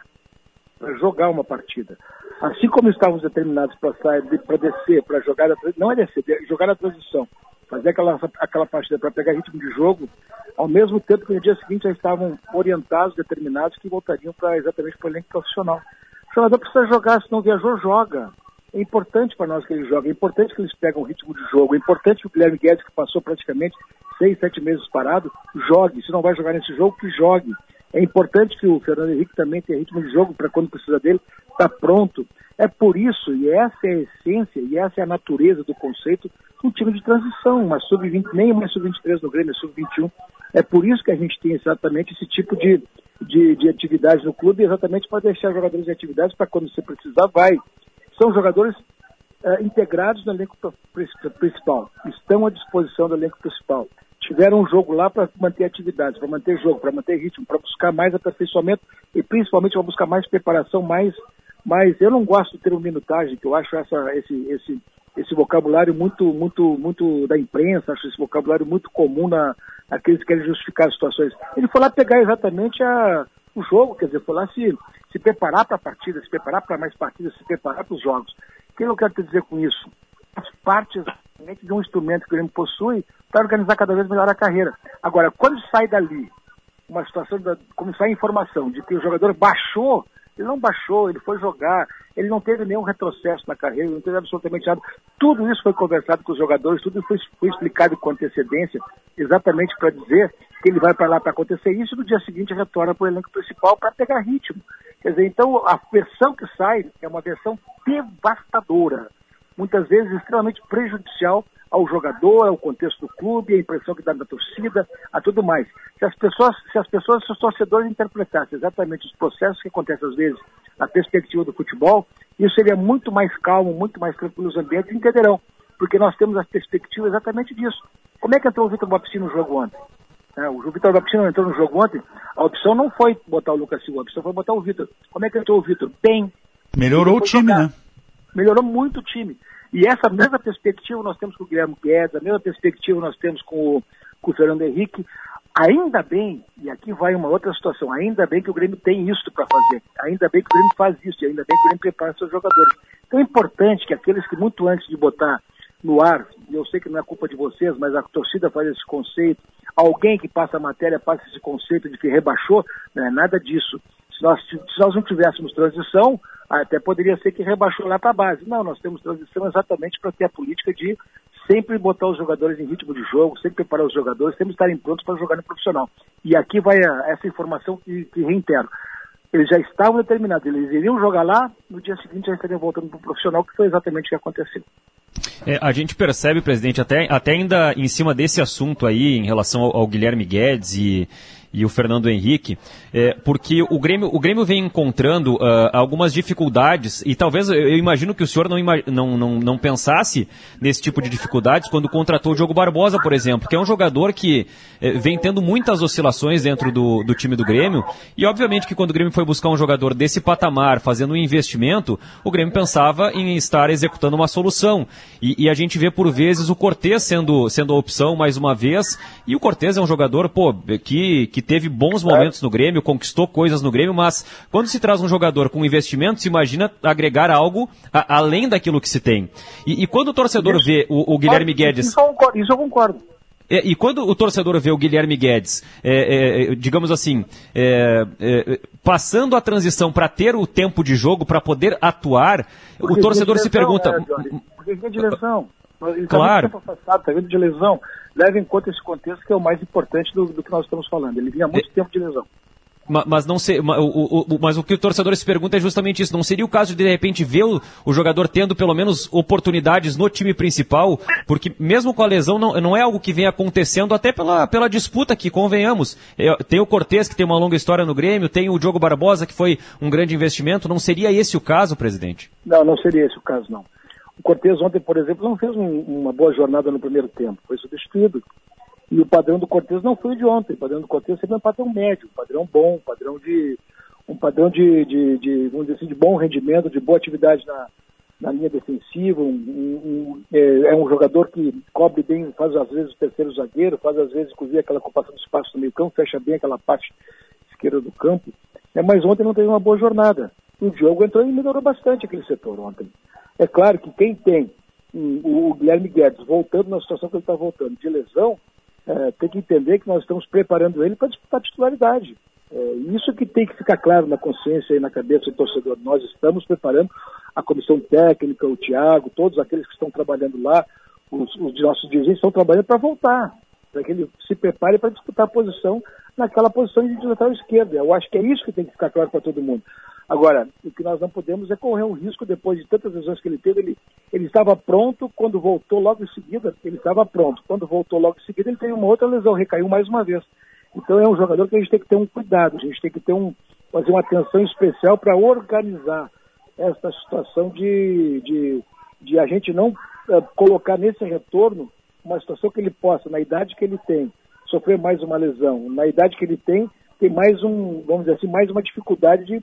jogar uma partida. Assim como estávamos determinados para descer, para jogar, não é descer, jogar na transição, fazer aquela partida para pegar ritmo de jogo, ao mesmo tempo que no dia seguinte já estavam orientados, determinados, que voltariam exatamente para o elenco profissional. O jogador precisa jogar, se não viajou, joga. É importante para nós que eles joguem, é importante que eles pegam o ritmo de jogo, é importante que o Guilherme Guedes, que passou praticamente 6, 7 meses parado, jogue. Se não vai jogar nesse jogo, que jogue. É importante que o Fernando Henrique também tenha ritmo de jogo para quando precisa dele, estar pronto. É por isso, e essa é a essência, e essa é a natureza do conceito do time de transição, uma sub-20, nem uma sub-23 no Grêmio, sub-21. É por isso que a gente tem exatamente esse tipo de atividade no clube, exatamente para deixar jogadores em atividades para quando você precisar, vai. São jogadores integrados no elenco principal, estão à disposição do elenco principal. Tiveram um jogo lá para manter atividades, para manter jogo, para manter ritmo, para buscar mais aperfeiçoamento e principalmente para buscar mais preparação, mais Mas eu não gosto do termo minutagem, que eu acho esse vocabulário muito da imprensa, acho esse vocabulário muito comum naqueles que querem justificar as situações. Ele foi lá pegar exatamente o jogo, quer dizer, foi lá se preparar para a partida, se preparar para mais partidas, se preparar para os jogos. O que eu quero te dizer com isso? As partes de um instrumento que o Grêmio possui para organizar cada vez melhor a carreira. Agora, quando sai dali uma situação, como sai a informação de que o jogador baixou, ele não baixou, ele foi jogar, ele não teve nenhum retrocesso na carreira, não teve absolutamente nada. Tudo isso foi conversado com os jogadores, tudo foi explicado com antecedência, exatamente para dizer que ele vai para lá para acontecer isso, e no dia seguinte retorna para o elenco principal para pegar ritmo. Quer dizer, então a versão que sai é uma versão devastadora, muitas vezes extremamente prejudicial ao jogador, ao contexto do clube, a impressão que dá da torcida, a tudo mais. Se os torcedores interpretassem exatamente os processos que acontecem às vezes na perspectiva do futebol, isso seria muito mais calmo, muito mais tranquilo os ambientes, entenderão, porque nós temos a perspectiva exatamente disso. Como é que entrou o Vitor Baptista no jogo ontem? O Vitor Baptista não entrou no jogo ontem, a opção não foi botar o Lucas Silva, a opção foi botar o Vitor. Como é que entrou o Vitor? Bem. Melhorou o time, né? Melhorou muito o time. E essa mesma perspectiva nós temos com o Guilherme Guedes, a mesma perspectiva nós temos com o Fernando Henrique. Ainda bem, e aqui vai uma outra situação, ainda bem que o Grêmio tem isso para fazer, ainda bem que o Grêmio faz isso, e ainda bem que o Grêmio prepara seus jogadores. Então é importante que aqueles que muito antes de botar no ar, e eu sei que não é culpa de vocês, mas a torcida faz esse conceito, alguém que passa a matéria passa esse conceito de que rebaixou, não é nada disso. Se nós não tivéssemos transição, até poderia ser que rebaixou lá para a base. Não, nós temos transição exatamente para ter a política de sempre botar os jogadores em ritmo de jogo, sempre preparar os jogadores, sempre estarem prontos para jogar no profissional. E aqui vai essa informação que reitero. Eles já estavam determinados, eles iriam jogar lá, no dia seguinte já estariam voltando para o profissional, que foi exatamente o que aconteceu. A gente percebe, presidente, até ainda em cima desse assunto aí, em relação ao Guilherme Guedes e o Fernando Henrique, porque o Grêmio vem encontrando algumas dificuldades, e talvez eu imagino que o senhor não pensasse nesse tipo de dificuldades quando contratou o Diogo Barbosa, por exemplo, que é um jogador que vem tendo muitas oscilações dentro do time do Grêmio, e obviamente que quando o Grêmio foi buscar um jogador desse patamar, fazendo um investimento, o Grêmio pensava em estar executando uma solução, e a gente vê por vezes o Cortez sendo a opção mais uma vez, e o Cortez é um jogador, que teve bons momentos no Grêmio, conquistou coisas no Grêmio, mas quando se traz um jogador com investimento, se imagina agregar algo além daquilo que se tem. E quando o torcedor vê o Guilherme Guedes... Isso eu concordo. E quando o torcedor vê o Guilherme Guedes, digamos assim, passando a transição para ter o tempo de jogo, para poder atuar, o torcedor se pergunta... Porque vinha de lesão. Ele claro. Está vindo de lesão. Leva em conta esse contexto, que é o mais importante do que nós estamos falando. Ele vinha há muito tempo de lesão. Mas o que o torcedor se pergunta é justamente isso. Não seria o caso de repente ver o jogador tendo pelo menos oportunidades no time principal? Porque mesmo com a lesão não é algo que vem acontecendo até pela disputa que, convenhamos. Tem o Cortez, que tem uma longa história no Grêmio, tem o Diogo Barbosa, que foi um grande investimento. Não seria esse o caso, presidente? Não seria esse o caso, não. O Cortez ontem, por exemplo, não fez uma boa jornada no primeiro tempo. Foi substituído. E o padrão do Cortez não foi de ontem. O padrão do Cortez sempre é um padrão médio, um padrão bom, um padrão de vamos dizer assim, de bom rendimento, de boa atividade na linha defensiva. É um jogador que cobre bem, faz às vezes o terceiro zagueiro, faz às vezes, inclusive, aquela ocupação do espaço no meio campo, fecha bem aquela parte esquerda do campo. Mas ontem não teve uma boa jornada. O Diogo entrou e melhorou bastante aquele setor ontem. É claro que quem tem o Guilherme Guedes voltando na situação que ele está voltando de lesão, tem que entender que nós estamos preparando ele para disputar a titularidade. Isso que tem que ficar claro na consciência e na cabeça do torcedor. Nós estamos preparando a comissão técnica, o Thiago, todos aqueles que estão trabalhando lá, os nossos dirigentes estão trabalhando para voltar, para que ele se prepare para disputar a posição naquela posição de lateral esquerda. Eu acho que é isso que tem que ficar claro para todo mundo. Agora, o que nós não podemos é correr um risco depois de tantas lesões que ele teve. Ele estava pronto, quando voltou logo em seguida, ele estava pronto. Quando voltou logo em seguida, ele teve uma outra lesão, recaiu mais uma vez. Então é um jogador que a gente tem que ter um cuidado, a gente tem que fazer uma atenção especial para organizar essa situação de a gente não colocar nesse retorno uma situação que ele possa, na idade que ele tem, sofrer mais uma lesão. Na idade que ele tem mais vamos dizer assim, mais uma dificuldade de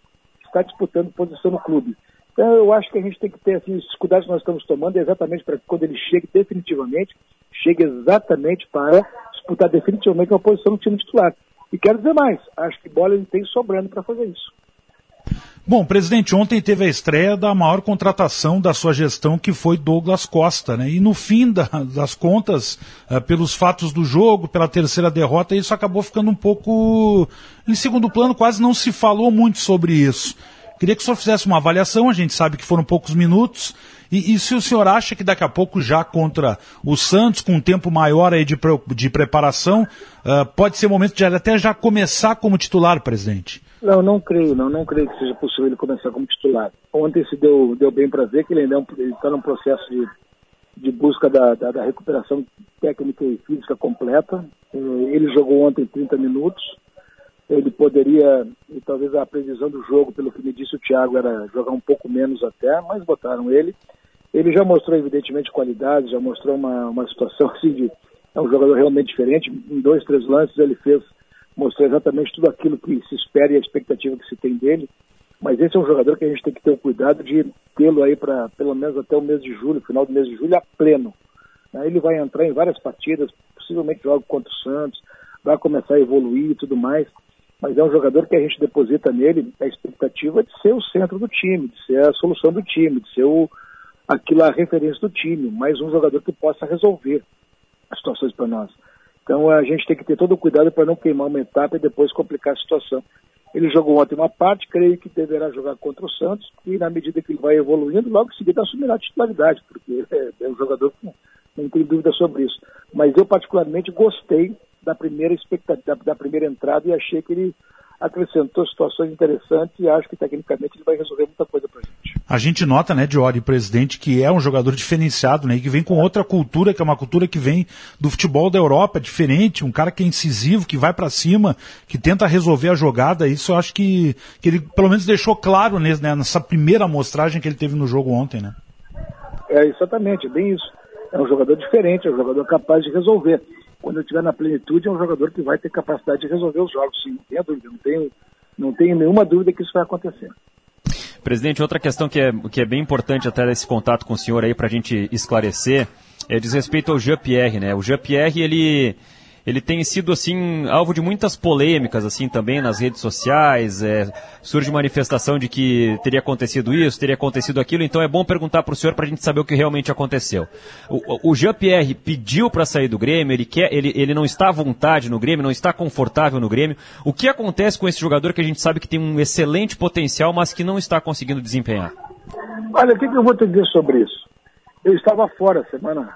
está disputando posição no clube. Então eu acho que a gente tem que ter, assim, os cuidados que nós estamos tomando exatamente para que quando ele chegue definitivamente, chegue exatamente para disputar definitivamente uma posição no time titular. E quero dizer mais, acho que bola ele tem sobrando para fazer isso. Bom, presidente, ontem teve a estreia da maior contratação da sua gestão, que foi Douglas Costa, né? E no fim das contas, pelos fatos do jogo, pela terceira derrota, isso acabou ficando um pouco em segundo plano, quase não se falou muito sobre isso. Queria que o senhor fizesse uma avaliação, a gente sabe que foram poucos minutos, e se o senhor acha que daqui a pouco já contra o Santos, com um tempo maior aí de preparação, pode ser o momento de até já começar como titular, presidente? Não creio que seja possível ele começar como titular. Ontem se deu bem para ver que ele ainda está num processo de busca da recuperação técnica e física completa. Ele jogou ontem 30 minutos. Ele poderia, e talvez a previsão do jogo, pelo que me disse o Thiago, era jogar um pouco menos até, mas botaram ele. Ele já mostrou, evidentemente, qualidade, já mostrou uma situação assim de... É um jogador realmente diferente. Em 2, 3 lances ele mostrou exatamente tudo aquilo que se espera e a expectativa que se tem dele. Mas esse é um jogador que a gente tem que ter o cuidado de tê-lo aí para pelo menos até o mês de julho, final do mês de julho, a pleno. Ele vai entrar em várias partidas, possivelmente joga contra o Santos, vai começar a evoluir e tudo mais. Mas é um jogador que a gente deposita nele a expectativa de ser o centro do time, de ser a solução do time, de ser a referência do time, mais um jogador que possa resolver as situações para nós. Então a gente tem que ter todo o cuidado para não queimar uma etapa e depois complicar a situação. Ele jogou ontem uma parte, creio que deverá jogar contra o Santos, e na medida que ele vai evoluindo, logo em seguida assumirá a titularidade, porque é um jogador que não tem dúvida sobre isso. Mas eu particularmente gostei da primeira expectativa, da primeira entrada, e achei que ele acrescentou situações interessantes e acho que tecnicamente ele vai resolver muita coisa pra gente. A gente nota, né, Diori, presidente, que é um jogador diferenciado, né, e que vem com outra cultura, que é uma cultura que vem do futebol da Europa, diferente, um cara que é incisivo, que vai pra cima, que tenta resolver a jogada. Isso eu acho que ele pelo menos deixou claro, né, nessa primeira amostragem que ele teve no jogo ontem, né? Exatamente, é bem isso. É um jogador diferente, é um jogador capaz de resolver. Quando ele estiver na plenitude, é um jogador que vai ter capacidade de resolver os jogos, sim, não tenho dúvida, não tenho nenhuma dúvida que isso vai acontecer. Presidente, outra questão que é bem importante até esse contato com o senhor aí para a gente esclarecer, diz respeito ao Jean-Pierre, né? O Jean-Pierre, ele tem sido, assim, alvo de muitas polêmicas, assim, também nas redes sociais, surge manifestação de que teria acontecido isso, teria acontecido aquilo, então é bom perguntar para o senhor para a gente saber o que realmente aconteceu. O Jean-Pierre pediu para sair do Grêmio, ele não está à vontade no Grêmio, não está confortável no Grêmio. O que acontece com esse jogador que a gente sabe que tem um excelente potencial, mas que não está conseguindo desempenhar? Olha, o que eu vou te dizer sobre isso? Eu estava fora a semana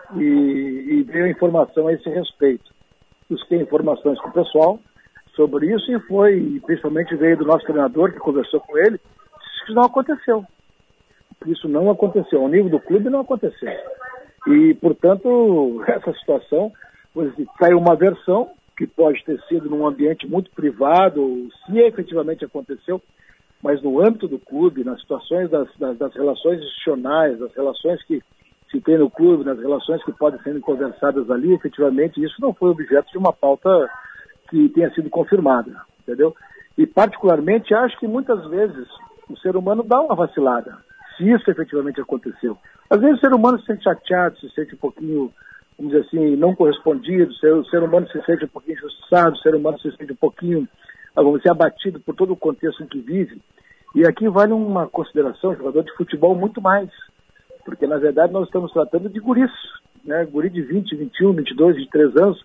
e veio a informação a esse respeito. Busquei informações com o pessoal sobre isso e principalmente veio do nosso treinador que conversou com ele, disse que não aconteceu. Isso não aconteceu, ao nível do clube não aconteceu. E, portanto, essa situação, saiu uma versão que pode ter sido num ambiente muito privado, se efetivamente aconteceu, mas no âmbito do clube, nas situações das relações institucionais, das relações que se tem no clube, nas relações que podem ser conversadas ali, efetivamente, isso não foi objeto de uma pauta que tenha sido confirmada, entendeu? E, particularmente, acho que muitas vezes o ser humano dá uma vacilada, se isso efetivamente aconteceu. Às vezes o ser humano se sente chateado, se sente um pouquinho, vamos dizer assim, não correspondido, o ser humano se sente um pouquinho injustiçado, o ser humano se sente um pouquinho, vamos dizer, abatido por todo o contexto em que vive. E aqui vale uma consideração, jogador de futebol, muito mais. Porque, na verdade, nós estamos tratando de guris, né? Guri de 20, 21, 22, 23 anos,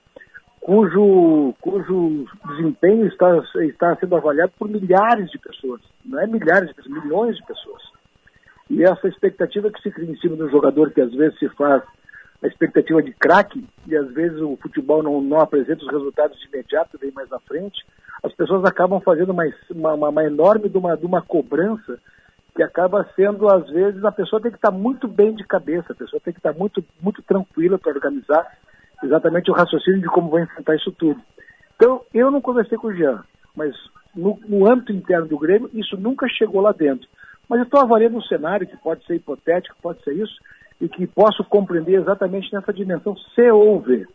cujo desempenho está sendo avaliado por milhares de pessoas. Não é milhares de pessoas, milhões de pessoas. E essa expectativa que se cria em cima de um jogador que, às vezes, se faz a expectativa de craque, e, às vezes, o futebol não apresenta os resultados de imediato, vem mais na frente, as pessoas acabam fazendo uma enorme de uma cobrança que acaba sendo, às vezes, a pessoa tem que estar muito bem de cabeça, a pessoa tem que estar muito, muito tranquila para organizar exatamente o raciocínio de como vai enfrentar isso tudo. Então, eu não conversei com o Jean, mas no âmbito interno do Grêmio, isso nunca chegou lá dentro. Mas eu estou avaliando um cenário que pode ser hipotético, pode ser isso, e que posso compreender exatamente nessa dimensão, se houve,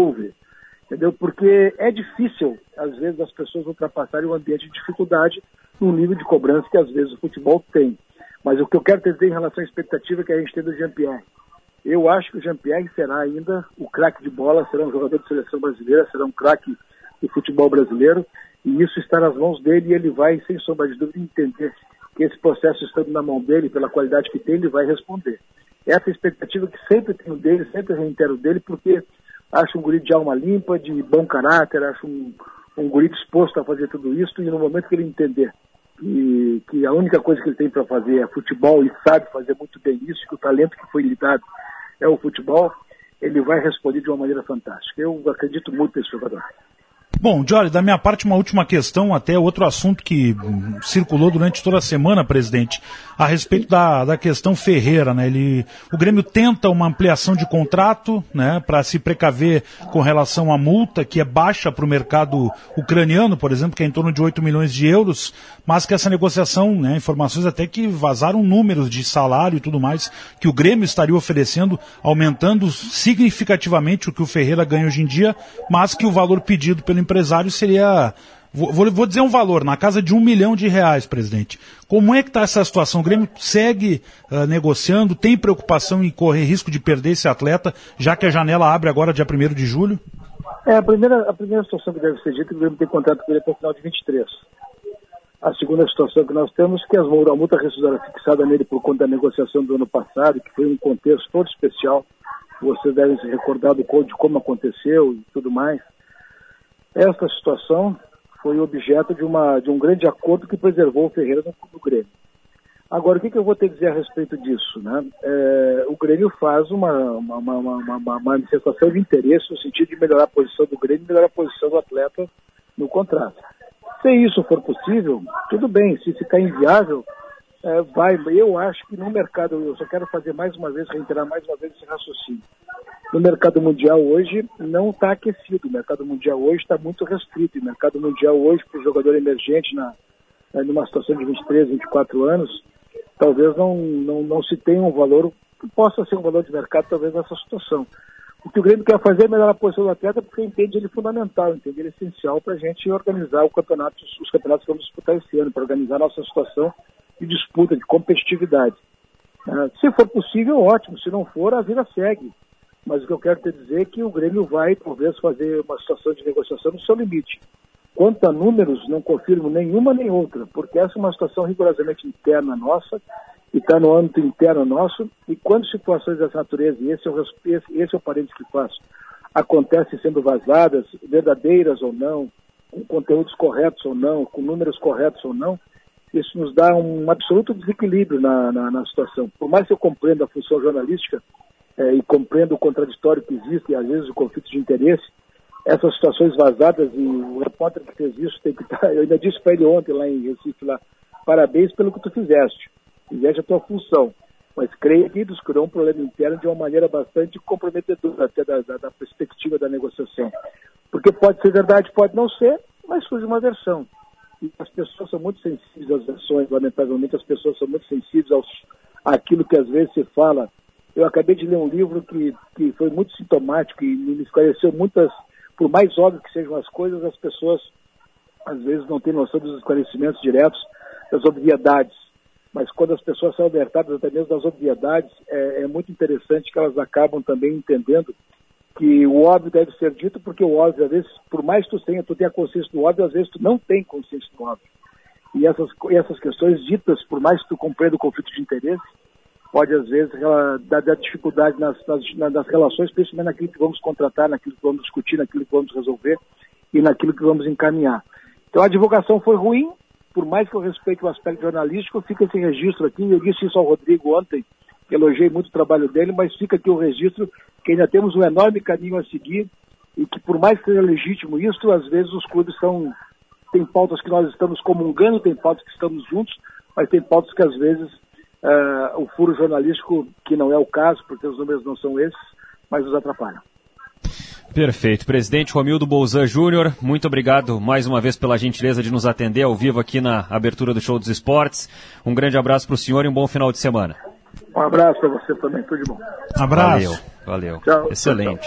entendeu? Porque é difícil, às vezes, as pessoas ultrapassarem um ambiente de dificuldade no nível de cobrança que às vezes o futebol tem. Mas o que eu quero dizer em relação à expectativa que a gente tem do Jean-Pierre, eu acho que o Jean-Pierre será ainda o craque de bola, será um jogador de seleção brasileira, será um craque do futebol brasileiro, e isso está nas mãos dele, e ele vai, sem sombra de dúvida, entender que esse processo estando na mão dele, pela qualidade que tem, ele vai responder. Essa expectativa que sempre tenho dele, sempre reitero dele, porque acho um guri de alma limpa, de bom caráter, acho um guri disposto a fazer tudo isso, e no momento que ele entender que a única coisa que ele tem para fazer é futebol, e sabe fazer muito bem isso, que o talento que foi lhe dado é o futebol, ele vai responder de uma maneira fantástica. Eu acredito muito nesse jogador. Bom, Jory, da minha parte uma última questão, até outro assunto que circulou durante toda a semana, presidente, a respeito da questão Ferreira, né? O Grêmio tenta uma ampliação de contrato, né, para se precaver com relação à multa, que é baixa para o mercado ucraniano, por exemplo, que é em torno de 8 milhões de euros, mas que essa negociação, né, informações até que vazaram números de salário e tudo mais, que o Grêmio estaria oferecendo, aumentando significativamente o que o Ferreira ganha hoje em dia, mas que o valor pedido pelo empresário seria, vou dizer um valor, na casa de R$1 milhão, presidente. Como é que está essa situação? O Grêmio segue negociando, tem preocupação em correr risco de perder esse atleta, já que a janela abre agora dia 1º de julho? A primeira situação que deve ser dita é que o Grêmio tem contrato com ele até o final de 23. A segunda situação que nós temos é que a multa rescisória fixada nele por conta da negociação do ano passado, que foi um contexto todo especial, vocês devem se recordar de como aconteceu e tudo mais. Esta situação foi objeto de um grande acordo que preservou o Ferreira no Grêmio. Agora, o que eu vou ter a dizer a respeito disso, né? O Grêmio faz uma manifestação de interesse no sentido de melhorar a posição do Grêmio e melhorar a posição do atleta no contrato. Se isso for possível, tudo bem. Se ficar inviável, vai. Eu acho que no mercado, eu só quero reiterar mais uma vez esse raciocínio. No mercado mundial hoje não está aquecido, o mercado mundial hoje está muito restrito. O mercado mundial hoje, para o jogador emergente numa situação de 23, 24 anos, talvez não se tenha um valor, que possa ser um valor de mercado talvez nessa situação. O que o Grêmio quer fazer é melhorar a posição do atleta, porque entende ele fundamental, entende ele essencial para a gente organizar os campeonatos que vamos disputar esse ano, para organizar a nossa situação de disputa, de competitividade. Se for possível, ótimo, se não for, a vida segue. Mas o que eu quero te dizer é que o Grêmio vai, talvez, fazer uma situação de negociação no seu limite. Quanto a números, não confirmo nenhuma nem outra, porque essa é uma situação rigorosamente interna nossa, e está no âmbito interno nosso, e quando situações dessa natureza, e esse é o parênteses que faço, acontecem sendo vazadas, verdadeiras ou não, com conteúdos corretos ou não, com números corretos ou não, isso nos dá um absoluto desequilíbrio na situação. Por mais que eu compreenda a função jornalística, e compreendo o contraditório que existe, e às vezes o conflito de interesse, essas situações vazadas, e o repórter que fez isso tem que estar, eu ainda disse para ele ontem lá em Recife, parabéns pelo que tu fizeste a tua função, mas creio que isso criou um problema interno de uma maneira bastante comprometedora até da perspectiva da negociação, porque pode ser verdade, pode não ser, mas surge uma versão, e as pessoas são muito sensíveis às versões, lamentavelmente as pessoas são muito sensíveis àquilo que às vezes se fala. Eu acabei de ler um livro que foi muito sintomático e me esclareceu muitas, por mais óbvio que sejam as coisas, as pessoas às vezes não têm noção dos esclarecimentos diretos, das obviedades. Mas quando as pessoas são alertadas até mesmo das obviedades, é muito interessante que elas acabam também entendendo que o óbvio deve ser dito, porque o óbvio, às vezes, por mais que tu tenha consciência do óbvio, às vezes tu não tem consciência do óbvio. E essas questões ditas, por mais que tu compreenda o conflito de interesse, pode, às vezes, dar dificuldade nas relações, principalmente naquilo que vamos contratar, naquilo que vamos discutir, naquilo que vamos resolver e naquilo que vamos encaminhar. Então, a divulgação foi ruim, por mais que eu respeite o aspecto jornalístico, fica esse registro aqui. Eu disse isso ao Rodrigo ontem, que elogiei muito o trabalho dele, mas fica aqui o registro que ainda temos um enorme caminho a seguir e que, por mais que seja legítimo isso, às vezes os clubes tem pautas que nós estamos comungando, tem pautas que estamos juntos, mas tem pautas que, às vezes, o furo jornalístico, que não é o caso, porque os números não são esses, mas nos atrapalham. Perfeito. Presidente Romildo Bolzan Júnior, muito obrigado mais uma vez pela gentileza de nos atender ao vivo aqui na abertura do Show dos Esportes. Um grande abraço para o senhor e um bom final de semana. Um abraço para você também, tudo de bom. Abraço. Valeu. Tchau. Excelente. Tchau.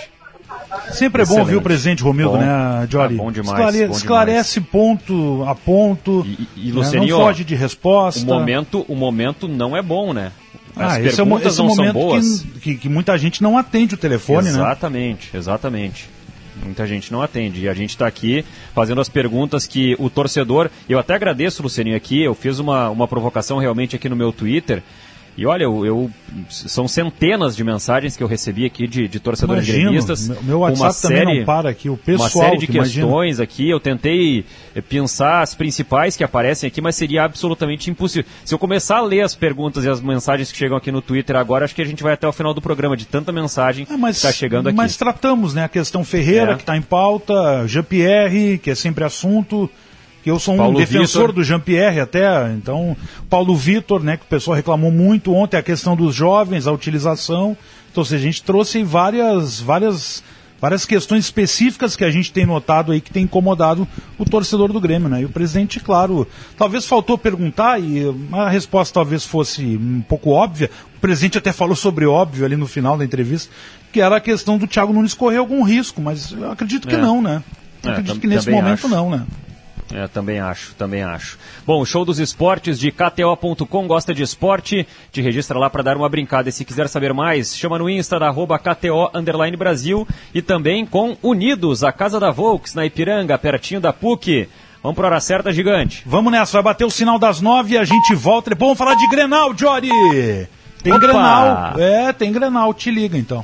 Sempre é bom ouvir o presidente Romildo, né, Jory? Bom demais. Esclarece ponto a ponto, e Lucianinho, não foge de resposta. O momento não é bom, né? As esse perguntas é não o são momento boas. Que muita gente não atende o telefone, Exatamente. Muita gente não atende. E a gente está aqui fazendo as perguntas que o torcedor... Eu até agradeço, Lucianinho, aqui. Eu fiz uma provocação realmente aqui no meu Twitter. E olha, são centenas de mensagens que eu recebi aqui de torcedores gremistas. Meu WhatsApp também não para aqui, o pessoal. Uma série de questões aqui, eu tentei pensar as principais que aparecem aqui, mas seria absolutamente impossível. Se eu começar a ler as perguntas e as mensagens que chegam aqui no Twitter agora, acho que a gente vai até o final do programa, de tanta mensagem que está chegando aqui. Mas tratamos, né, a questão Ferreira, que está em pauta, Jean-Pierre, que é sempre assunto... Eu sou um defensor do Jean-Pierre até, então, Paulo Vitor, né, que o pessoal reclamou muito ontem, a questão dos jovens, a utilização. Então, a gente trouxe várias questões específicas que a gente tem notado aí que tem incomodado o torcedor do Grêmio, né? E o presidente, claro, talvez faltou perguntar e a resposta talvez fosse um pouco óbvia. O presidente até falou sobre óbvio ali no final da entrevista, que era a questão do Thiago Nunes correr algum risco, mas eu acredito que não, né? Eu acredito que nesse momento não, né? Também acho. Bom, o Show dos Esportes de KTO.com, gosta de esporte, te registra lá para dar uma brincada. E se quiser saber mais, chama no Insta da @KTO_Brasil e também com Unidos, a Casa da Volks, na Ipiranga, pertinho da PUC. Vamos para a hora certa, Gigante. Vamos nessa, vai bater o sinal das 9 e a gente volta. Depois vamos falar de Grenal, Jory! Tem Grenal, tem Grenal, te liga então.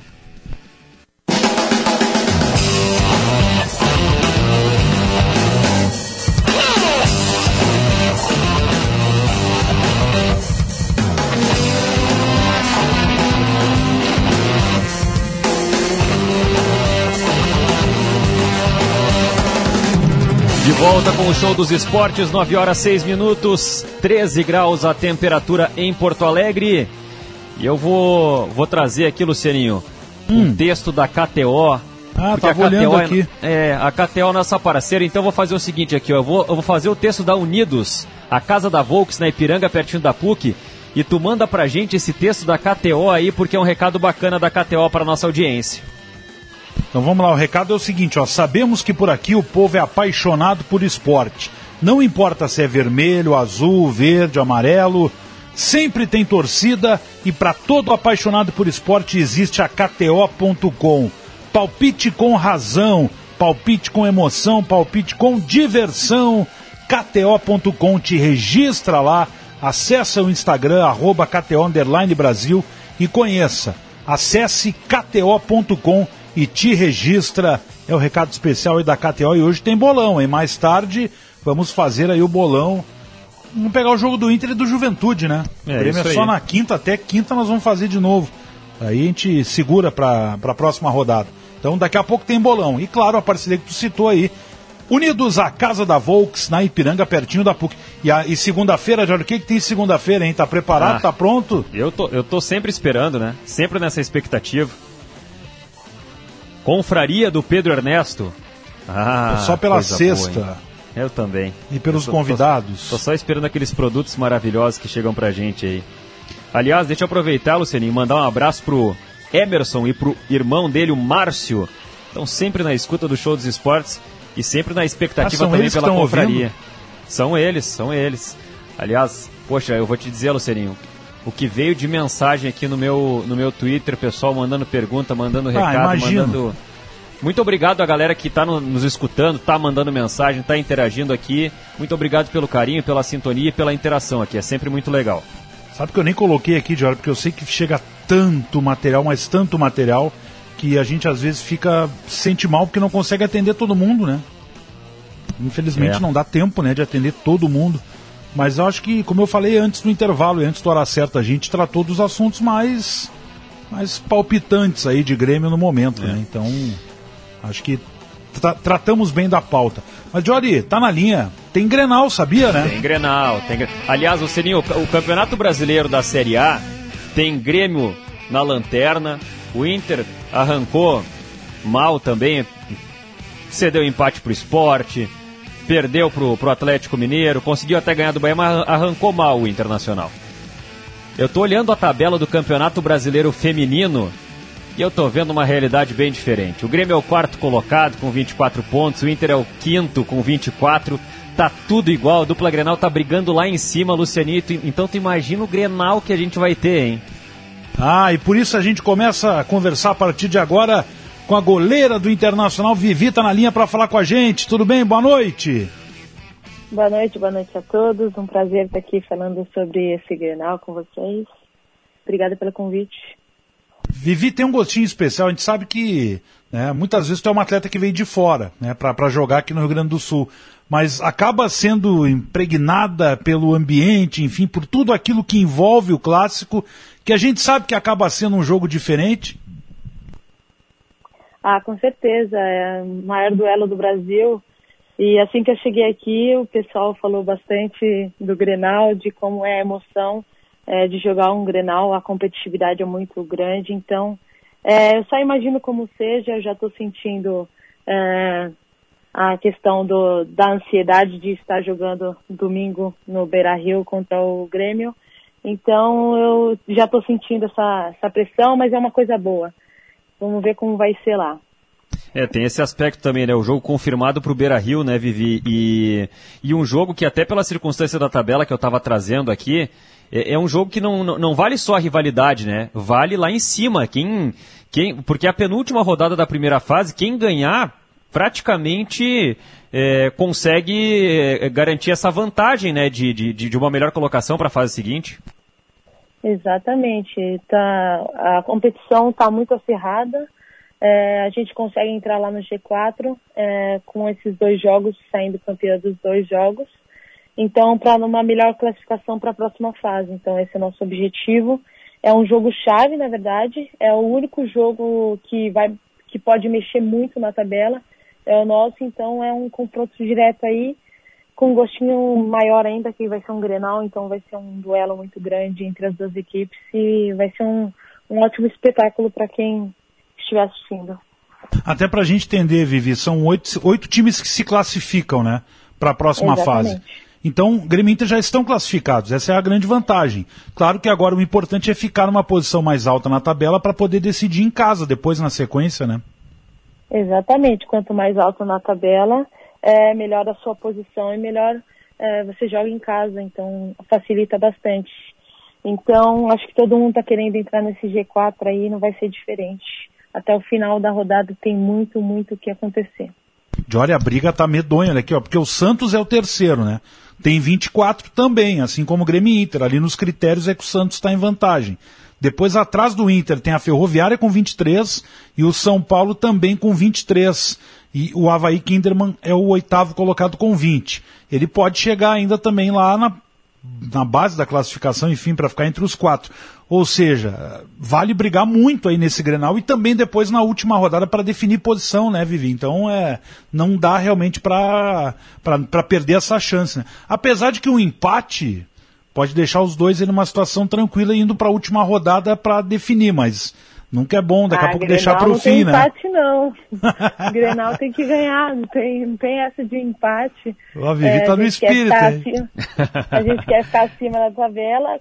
De volta com o Show dos Esportes, 9 horas 6 minutos, 13 graus a temperatura em Porto Alegre. E eu vou trazer aqui, Lucianinho, um texto da KTO. Tava olhando aqui. A KTO é nossa parceira, então eu vou fazer o seguinte aqui, ó, eu vou fazer o texto da Unidos, a Casa da Volks, na Ipiranga, pertinho da PUC, e tu manda pra gente esse texto da KTO aí, porque é um recado bacana da KTO para nossa audiência. Então vamos lá, o recado é o seguinte, ó, sabemos que por aqui o povo é apaixonado por esporte. Não importa se é vermelho, azul, verde, amarelo, sempre tem torcida e para todo apaixonado por esporte existe a KTO.com. Palpite com razão, palpite com emoção, palpite com diversão. KTO.com, te registra lá, acessa o Instagram, @KTO_Brasil e conheça. Acesse KTO.com e te registra, é o recado especial aí da KTO, e hoje tem bolão, hein? Mais tarde vamos fazer aí o bolão, vamos pegar o jogo do Inter e do Juventude, né? O Grêmio é só na quinta, até quinta nós vamos fazer de novo, aí a gente segura para a próxima rodada. Então daqui a pouco tem bolão, e claro, a parceria que tu citou aí, Unidos, a Casa da Volks, na Ipiranga, pertinho da PUC. E segunda-feira, Jorge, o que tem segunda-feira, hein? Tá preparado, tá pronto? Eu tô sempre esperando, né? Sempre nessa expectativa. Confraria do Pedro Ernesto. Só pela sexta. Boa, eu também. E pelos convidados. Tô só esperando aqueles produtos maravilhosos que chegam pra gente aí. Aliás, deixa eu aproveitar, Lucianinho, e mandar um abraço pro Emerson e pro irmão dele, o Márcio. Estão sempre na escuta do Show dos Esportes e sempre na expectativa também pela confraria. São eles. Aliás, poxa, eu vou te dizer, Lucianinho, o que veio de mensagem aqui no meu Twitter, pessoal mandando pergunta, mandando recado, mandando... Muito obrigado a galera que está nos escutando, está mandando mensagem, está interagindo aqui. Muito obrigado pelo carinho, pela sintonia e pela interação aqui, é sempre muito legal. Sabe que eu nem coloquei aqui, Jorge, porque eu sei que chega tanto material, mas tanto material, que a gente às vezes sente mal porque não consegue atender todo mundo, né? Infelizmente não dá tempo, né, de atender todo mundo. Mas eu acho que, como eu falei antes do intervalo e antes do Hora Certa, a gente tratou dos assuntos mais palpitantes aí de Grêmio no momento, né? Então, acho que tratamos bem da pauta. Mas, Jory, tá na linha. Tem Grenal, sabia, né? Tem Grenal. Aliás, o Campeonato Brasileiro da Série A tem Grêmio na lanterna. O Inter arrancou mal também, cedeu empate pro Sport, perdeu pro Atlético Mineiro, conseguiu até ganhar do Bahia, mas arrancou mal o Internacional. Eu tô olhando a tabela do Campeonato Brasileiro Feminino e eu tô vendo uma realidade bem diferente. O Grêmio é o quarto colocado com 24 pontos, o Inter é o quinto com 24, tá tudo igual, a dupla Grenal tá brigando lá em cima, Lucianito, então tu imagina o Grenal que a gente vai ter, hein? E por isso a gente começa a conversar a partir de agora com a goleira do Internacional, Vivi, tá na linha para falar com a gente. Tudo bem? Boa noite. Boa noite a todos. Um prazer estar aqui falando sobre esse Grenal com vocês. Obrigada pelo convite. Vivi, tem um gostinho especial. A gente sabe que muitas vezes tu é uma atleta que veio de fora, né, para jogar aqui no Rio Grande do Sul, mas acaba sendo impregnada pelo ambiente, enfim, por tudo aquilo que envolve o clássico, que a gente sabe que acaba sendo um jogo diferente. Com certeza. É o maior duelo do Brasil. E assim que eu cheguei aqui, o pessoal falou bastante do Grenal, de como é a emoção de jogar um Grenal, a competitividade é muito grande. Então, eu só imagino como seja, eu já estou sentindo a questão da ansiedade de estar jogando domingo no Beira-Rio contra o Grêmio. Então, eu já estou sentindo essa pressão, mas é uma coisa boa. Vamos ver como vai ser lá. Tem esse aspecto também, né? O jogo confirmado para o Beira-Rio, né, Vivi? E um jogo que até pela circunstância da tabela que eu estava trazendo aqui, é um jogo que não vale só a rivalidade, né? Vale lá em cima. Porque a penúltima rodada da primeira fase, quem ganhar praticamente consegue garantir essa vantagem, né, de uma melhor colocação para a fase seguinte. Exatamente. A competição está muito acirrada. A gente consegue entrar lá no G4 com esses 2 jogos, saindo campeão dos 2 jogos. Então, para uma melhor classificação para a próxima fase. Então, esse é o nosso objetivo. É um jogo-chave, na verdade. É o único jogo que pode mexer muito na tabela. É o nosso, então é um confronto direto aí, com um gostinho maior ainda, que vai ser um Grenal. Então, vai ser um duelo muito grande entre as 2 equipes e vai ser um ótimo espetáculo para quem estiver assistindo. Até para a gente entender, Vivi, são 8 times que se classificam, né, para a próxima fase. Então, Grêmio e Inter já estão classificados, essa é a grande vantagem. Claro que agora o importante é ficar numa posição mais alta na tabela para poder decidir em casa, depois na sequência, né? Exatamente, quanto mais alto na tabela, melhor a sua posição e melhor você joga em casa, então facilita bastante. Então, acho que todo mundo está querendo entrar nesse G4 aí, não vai ser diferente. Até o final da rodada tem muito, muito o que acontecer. Olha, a briga tá medonha aqui, ó, porque o Santos é o terceiro, né? Tem 24 também, assim como o Grêmio e Inter. Ali nos critérios é que o Santos está em vantagem. Depois, atrás do Inter, tem a Ferroviária com 23 e o São Paulo também com 23. E o Avaí Kinderman é o 8º colocado com 20. Ele pode chegar ainda também lá na base da classificação, enfim, para ficar entre os 4. Ou seja, vale brigar muito aí nesse Grenal e também depois na última rodada para definir posição, né, Vivi? Então não dá realmente para perder essa chance, né? Apesar de que um empate pode deixar os dois em uma situação tranquila indo para a última rodada para definir, mas nunca é bom daqui a pouco deixar para o fim, né? Não tem empate, não. O Grenal tem que ganhar, não tem essa de empate. A Vivi tá no espírito, hein? A gente quer ficar acima da tabela,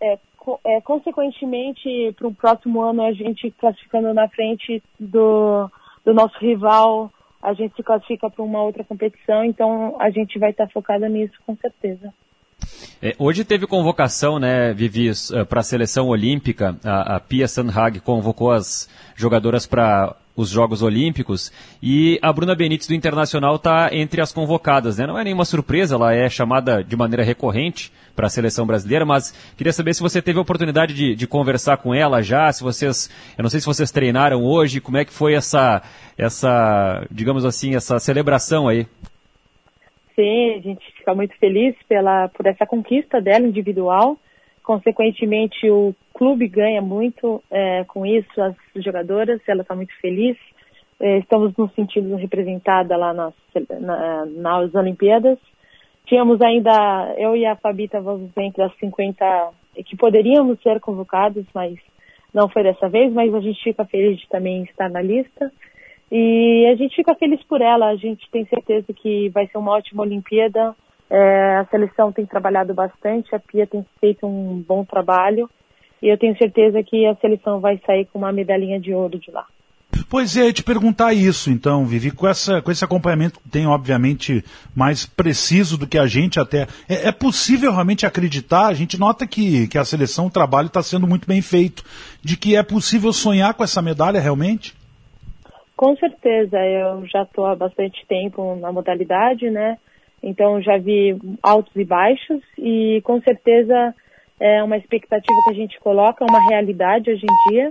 consequentemente, para o próximo ano, a gente classificando na frente do nosso rival, a gente se classifica para uma outra competição, então a gente vai estar focada nisso, com certeza. Hoje teve convocação, né, Vivi, para a seleção olímpica. A Pia Sandhag convocou as jogadoras para os Jogos Olímpicos e a Bruna Benítez do Internacional está entre as convocadas, né? Não é nenhuma surpresa, ela é chamada de maneira recorrente para a seleção brasileira, mas queria saber se você teve a oportunidade de conversar com ela já, eu não sei se vocês treinaram hoje, como é que foi essa digamos assim, essa celebração aí? Sim, a gente fica muito feliz por essa conquista dela individual. Consequentemente, o clube ganha muito com isso, as jogadoras, ela está muito feliz. Estamos nos sentindo representada lá nas Olimpíadas. Tínhamos ainda, eu e a Fabi estávamos entre as 50 que poderíamos ser convocados, mas não foi dessa vez, mas a gente fica feliz de também estar na lista. E a gente fica feliz por ela, a gente tem certeza que vai ser uma ótima Olimpíada. A seleção tem trabalhado bastante, a Pia tem feito um bom trabalho e eu tenho certeza que a seleção vai sair com uma medalhinha de ouro de lá. Pois é, te perguntar isso, então, Vivi, com esse acompanhamento que tem, obviamente, mais preciso do que a gente até. É possível realmente acreditar? A gente nota que a seleção, o trabalho está sendo muito bem feito, de que é possível sonhar com essa medalha realmente? Com certeza, eu já estou há bastante tempo na modalidade, né? Então já vi altos e baixos e com certeza é uma expectativa que a gente coloca, uma realidade hoje em dia.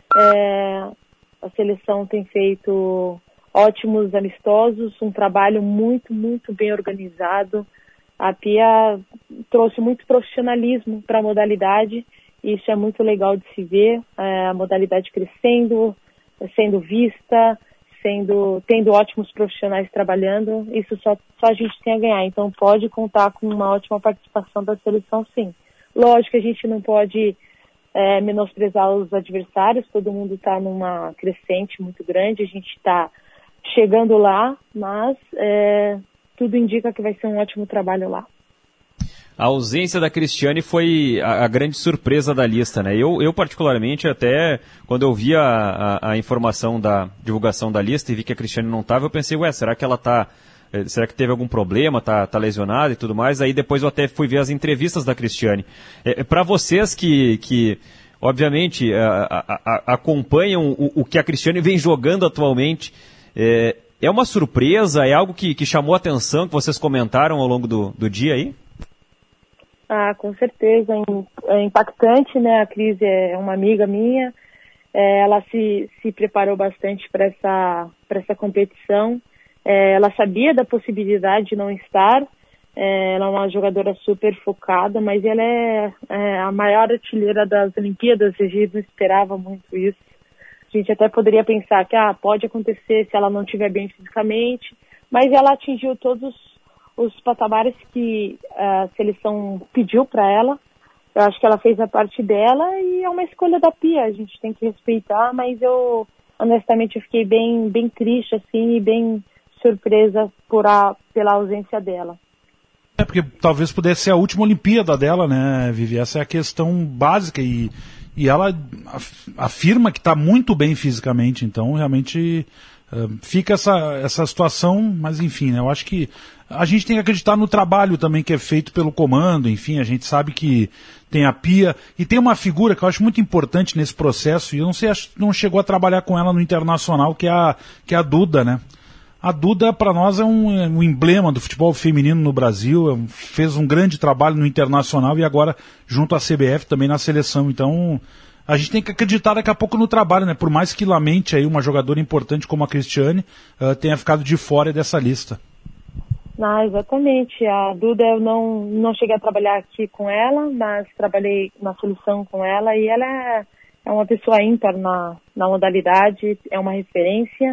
A seleção tem feito ótimos amistosos, um trabalho muito, muito bem organizado. A Pia trouxe muito profissionalismo para a modalidade, e isso é muito legal de se ver, a modalidade crescendo, sendo vista, tendo ótimos profissionais trabalhando, isso só a gente tem a ganhar. Então pode contar com uma ótima participação da seleção, sim. Lógico que a gente não pode menosprezar os adversários, todo mundo está numa crescente muito grande, a gente está chegando lá, mas tudo indica que vai ser um ótimo trabalho lá. A ausência da Cristiane foi a grande surpresa da lista, né? Eu particularmente, até quando eu vi a informação da divulgação da lista e vi que a Cristiane não estava, eu pensei, será que teve algum problema, tá lesionada e tudo mais? Aí depois eu até fui ver as entrevistas da Cristiane. Para vocês que obviamente, acompanham o que a Cristiane vem jogando atualmente, é uma surpresa? É algo que chamou a atenção, que vocês comentaram ao longo do dia aí? Com certeza, é impactante, né? A Cris é uma amiga minha, ela se preparou bastante para essa competição, ela sabia da possibilidade de não estar, ela é uma jogadora super focada, mas ela é a maior artilheira das Olimpíadas, a gente não esperava muito isso. A gente até poderia pensar que pode acontecer se ela não estiver bem fisicamente, mas ela atingiu todos os patamares que a seleção pediu para ela. Eu acho que ela fez a parte dela e é uma escolha da Pia, a gente tem que respeitar, mas eu, honestamente, eu fiquei bem triste, assim, e bem surpresa pela ausência dela. Porque talvez pudesse ser a última Olimpíada dela, né, Vivi? Essa é a questão básica e ela afirma que está muito bem fisicamente, então realmente fica essa situação, mas enfim, né, eu acho que a gente tem que acreditar no trabalho também que é feito pelo comando, enfim, a gente sabe que tem a Pia, e tem uma figura que eu acho muito importante nesse processo, e eu não sei, acho que não chegou a trabalhar com ela no Internacional, que é a Duda, né? A Duda, para nós, é um emblema do futebol feminino no Brasil, fez um grande trabalho no Internacional e agora junto à CBF também na seleção, então a gente tem que acreditar daqui a pouco no trabalho, né? Por mais que lamente aí uma jogadora importante como a Cristiane tenha ficado de fora dessa lista. Exatamente. A Duda, eu não cheguei a trabalhar aqui com ela, mas trabalhei na seleção com ela e ela é uma pessoa ímpar na modalidade, é uma referência.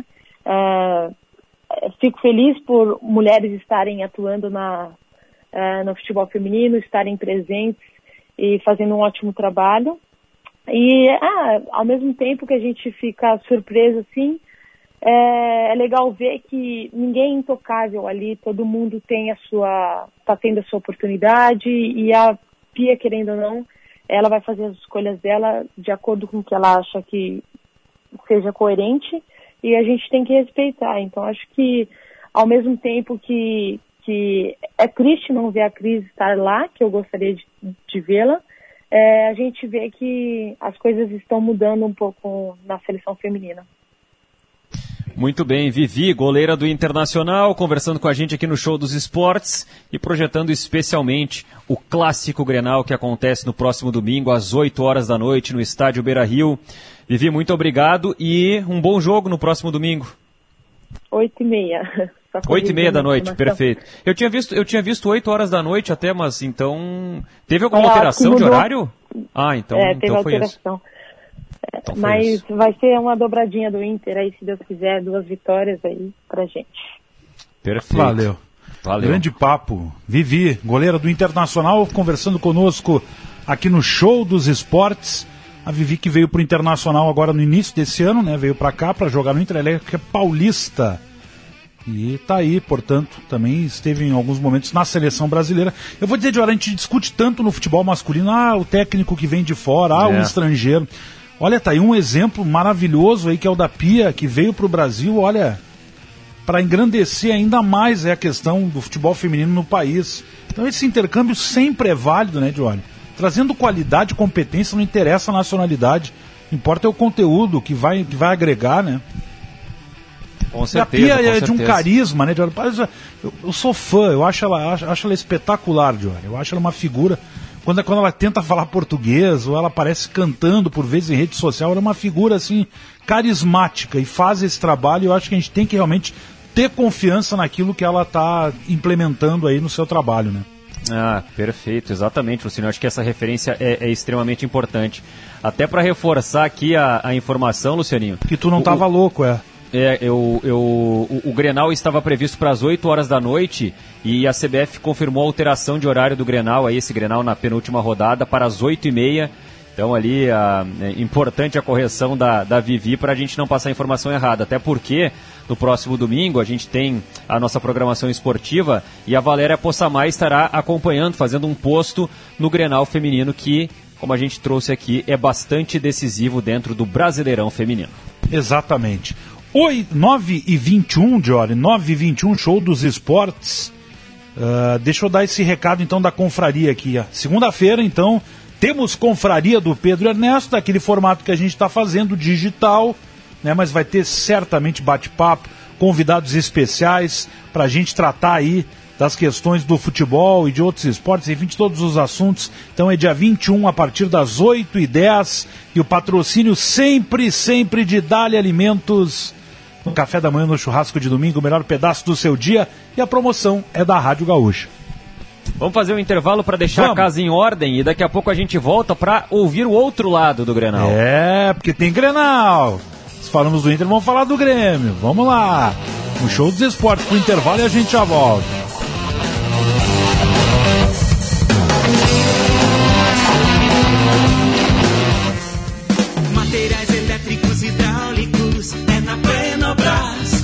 Fico feliz por mulheres estarem atuando no futebol feminino, estarem presentes e fazendo um ótimo trabalho. E ao mesmo tempo que a gente fica surpreso assim, é legal ver que ninguém é intocável ali, todo mundo tá tendo a sua oportunidade, e a Pia, querendo ou não, ela vai fazer as escolhas dela de acordo com o que ela acha que seja coerente, e a gente tem que respeitar. Então acho que ao mesmo tempo que é triste não ver a Cris estar lá, que eu gostaria de vê-la, a gente vê que as coisas estão mudando um pouco na seleção feminina. Muito bem, Vivi, goleira do Internacional, conversando com a gente aqui no Show dos Esportes e projetando especialmente o Clássico Grenal que acontece no próximo domingo às 8 horas da noite no estádio Beira-Rio. Vivi, muito obrigado e um bom jogo no próximo domingo. 8h30. 8h30 da noite, perfeito. Eu tinha visto 8 horas da noite até, mas então... Teve alguma alteração de horário? Então, teve então foi alteração. isso. Então mas isso. Vai ser uma dobradinha do Inter aí, se Deus quiser, 2 vitórias aí pra gente. Perfeito. Valeu. Grande papo. Vivi, goleira do Internacional, conversando conosco aqui no Show dos Esportes. A Vivi que veio pro Internacional agora no início desse ano, né? Veio pra cá pra jogar no Inter, ela é paulista. E tá aí, portanto, também esteve em alguns momentos na seleção brasileira. Eu vou dizer, Diori, a gente discute tanto no futebol masculino, o técnico que vem de fora, o estrangeiro. Olha, tá aí um exemplo maravilhoso aí, que é o da Pia, que veio pro Brasil, olha, para engrandecer ainda mais a questão do futebol feminino no país. Então esse intercâmbio sempre é válido, né, Diori? Trazendo qualidade e competência, não interessa a nacionalidade, importa é o conteúdo que vai agregar, né? Com certeza, e a Pia é de um carisma, né, Diori? Eu sou fã, eu acho ela espetacular, Diori. Eu acho ela uma figura. Quando ela tenta falar português, ou ela aparece cantando por vezes em rede social, ela é uma figura assim, carismática, e faz esse trabalho. Eu acho que a gente tem que realmente ter confiança naquilo que ela está implementando aí no seu trabalho, né? Perfeito, exatamente, Luciano. Eu acho que essa referência é extremamente importante. Até para reforçar aqui a informação, Lucianinho. Que tu não estava louco, O Grenal estava previsto para as 8 horas da noite e a CBF confirmou a alteração de horário do Grenal, esse Grenal na penúltima rodada, para as 8h30. Então ali é importante a correção da Vivi para a gente não passar a informação errada, até porque no próximo domingo a gente tem a nossa programação esportiva e a Valéria Possamay estará acompanhando, fazendo um posto no Grenal feminino que, como a gente trouxe aqui, é bastante decisivo dentro do Brasileirão feminino. Exatamente. 9h21, Diori, 9h21, show dos esportes. Deixa eu dar esse recado então da confraria aqui. Segunda-feira, então, temos confraria do Pedro Ernesto, daquele formato que a gente está fazendo, digital, né? Mas vai ter certamente bate-papo, convidados especiais para a gente tratar aí das questões do futebol e de outros esportes, enfim, de todos os assuntos. Então é dia 21, a partir das 8h10, e o patrocínio sempre de Dália Alimentos. No café da manhã, no churrasco de domingo, o melhor pedaço do seu dia, e a promoção é da Rádio Gaúcha. Vamos fazer um intervalo para deixar a casa em ordem e daqui a pouco a gente volta para ouvir o outro lado do Grenal. Porque tem Grenal. Se falamos do Inter, vamos falar do Grêmio. Vamos lá. O show dos esportes pro intervalo e a gente já volta. Materiais elétricos hidráulicos é na Plenobras.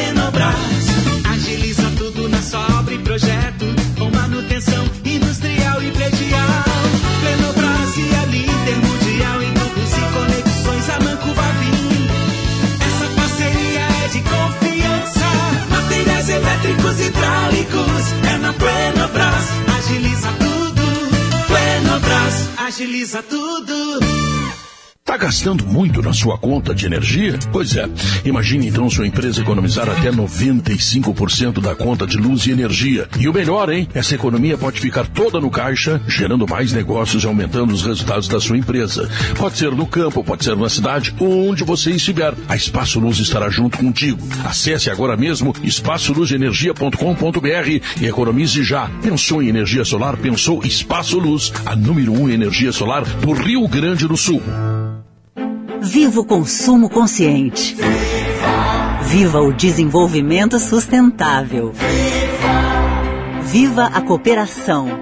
Agiliza tudo na sua obra e projeto, com manutenção industrial e predial. Plenobras e a líder mundial em tubos e conexões, a Manco vai vir. Essa parceria é de confiança. Materiais elétricos hidráulicos é na Plenobras. Agiliza tudo. Plenobras agiliza tudo. Tá gastando muito na sua conta de energia? Pois é. Imagine então sua empresa economizar até 95% da conta de luz e energia. E o melhor, hein? Essa economia pode ficar toda no caixa, gerando mais negócios e aumentando os resultados da sua empresa. Pode ser no campo, pode ser na cidade, onde você estiver. A Espaço Luz estará junto contigo. Acesse agora mesmo espaçoluzenergia.com.br e economize já. Pensou em energia solar? Pensou Espaço Luz, a número 1 em energia solar do Rio Grande do Sul. Viva o consumo consciente. Viva o desenvolvimento sustentável. Viva a cooperação.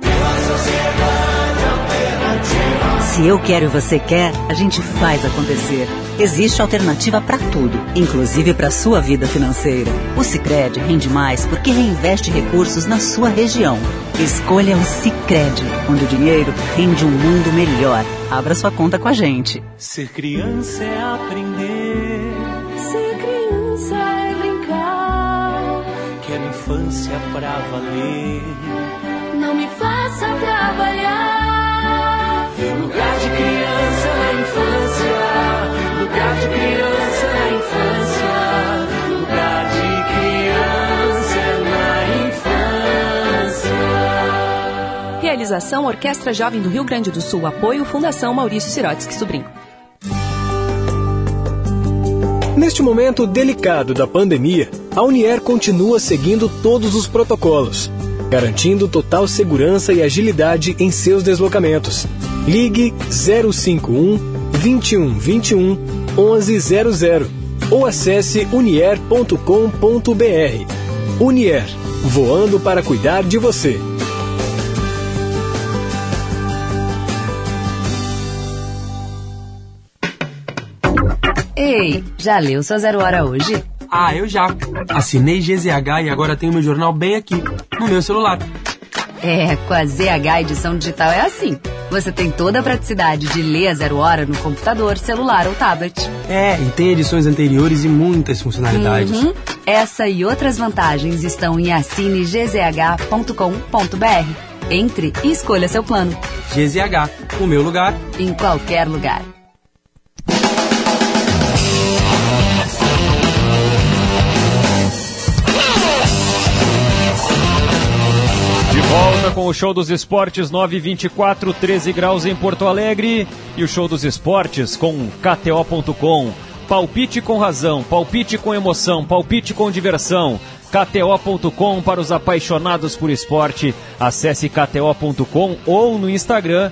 Se eu quero e você quer, a gente faz acontecer. Existe alternativa para tudo, inclusive para sua vida financeira. O Sicredi rende mais porque reinveste recursos na sua região. Escolha o Sicredi, onde o dinheiro rende um mundo melhor. Abra sua conta com a gente. Ser criança é aprender. Ser criança é brincar. Quero infância pra valer. Não me faça trabalhar. Lugar de criança é infância. Lugar de criança é infância. Lugar de criança é na infância. Realização Orquestra Jovem do Rio Grande do Sul. Apoio Fundação Maurício Sirotsky Sobrinho. Neste momento delicado da pandemia, a Unier continua seguindo todos os protocolos, garantindo total segurança e agilidade em seus deslocamentos. Ligue 051 21 21 1100 ou acesse unier.com.br. Unier, voando para cuidar de você. Ei, já leu sua Zero Hora hoje? Ah, eu já. Assinei GZH e agora tenho meu jornal bem aqui, no meu celular. É, com a ZH Edição Digital é assim. Você tem toda a praticidade de ler a 0 hora no computador, celular ou tablet. É, e tem edições anteriores e muitas funcionalidades. Essa e outras vantagens estão em assinegzh.com.br. Entre e escolha seu plano. GZH, o meu lugar. Em qualquer lugar. De volta com o Show dos Esportes, 9h24, 13 graus em Porto Alegre. E o Show dos Esportes com KTO.com. Palpite com razão, palpite com emoção, palpite com diversão. KTO.com para os apaixonados por esporte. Acesse KTO.com ou no Instagram,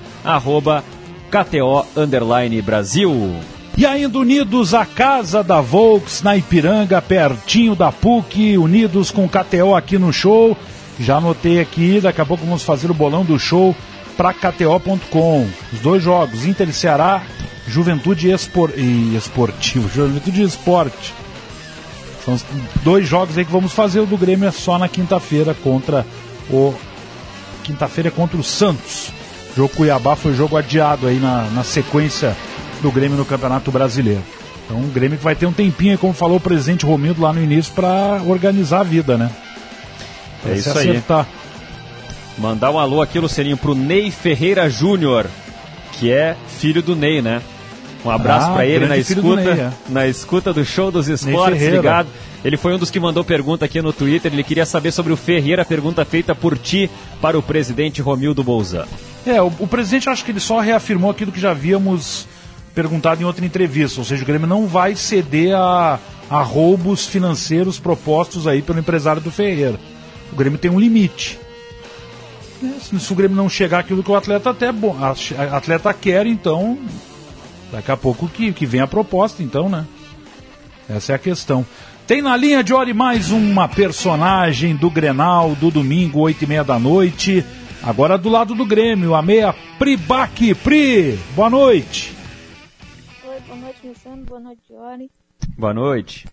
@KTO_Brasil. E ainda unidos à casa da Volks, na Ipiranga, pertinho da PUC, unidos com KTO aqui no show. Já anotei aqui, daqui a pouco vamos fazer o bolão do show para KTO.com. Os 2 jogos, Inter e Ceará, Juventude Esportivo, Juventude e Esporte. São os 2 jogos aí que vamos fazer. O do Grêmio é só na quinta-feira contra o Santos. O jogo Cuiabá foi jogo adiado aí na sequência do Grêmio no Campeonato Brasileiro. Então o Grêmio que vai ter um tempinho, como falou o presidente Romildo lá no início, para organizar a vida, né? É isso aí. Mandar um alô aqui, Lucianinho, pro Ney Ferreira Júnior, que é filho do Ney, né? Um abraço pra ele na escuta do Show dos Esportes, ligado. Ele foi um dos que mandou pergunta aqui no Twitter. Ele queria saber sobre o Ferreira, pergunta feita por ti para o presidente Romildo Bolzan. O presidente, acho que ele só reafirmou aquilo que já havíamos perguntado em outra entrevista, ou seja, o Grêmio não vai ceder a roubos financeiros propostos aí pelo empresário do Ferreira. O Grêmio tem um limite. Se o Grêmio não chegar àquilo que o atleta atleta quer, então daqui a pouco que vem a proposta, então, né? Essa é a questão. Tem na linha de hora mais uma personagem do Grenal do domingo, 8h30 da noite. Agora do lado do Grêmio, a meia Pri Bach. Pri, boa noite. Oi, boa noite, Luciano. Boa noite, Diori. Boa noite.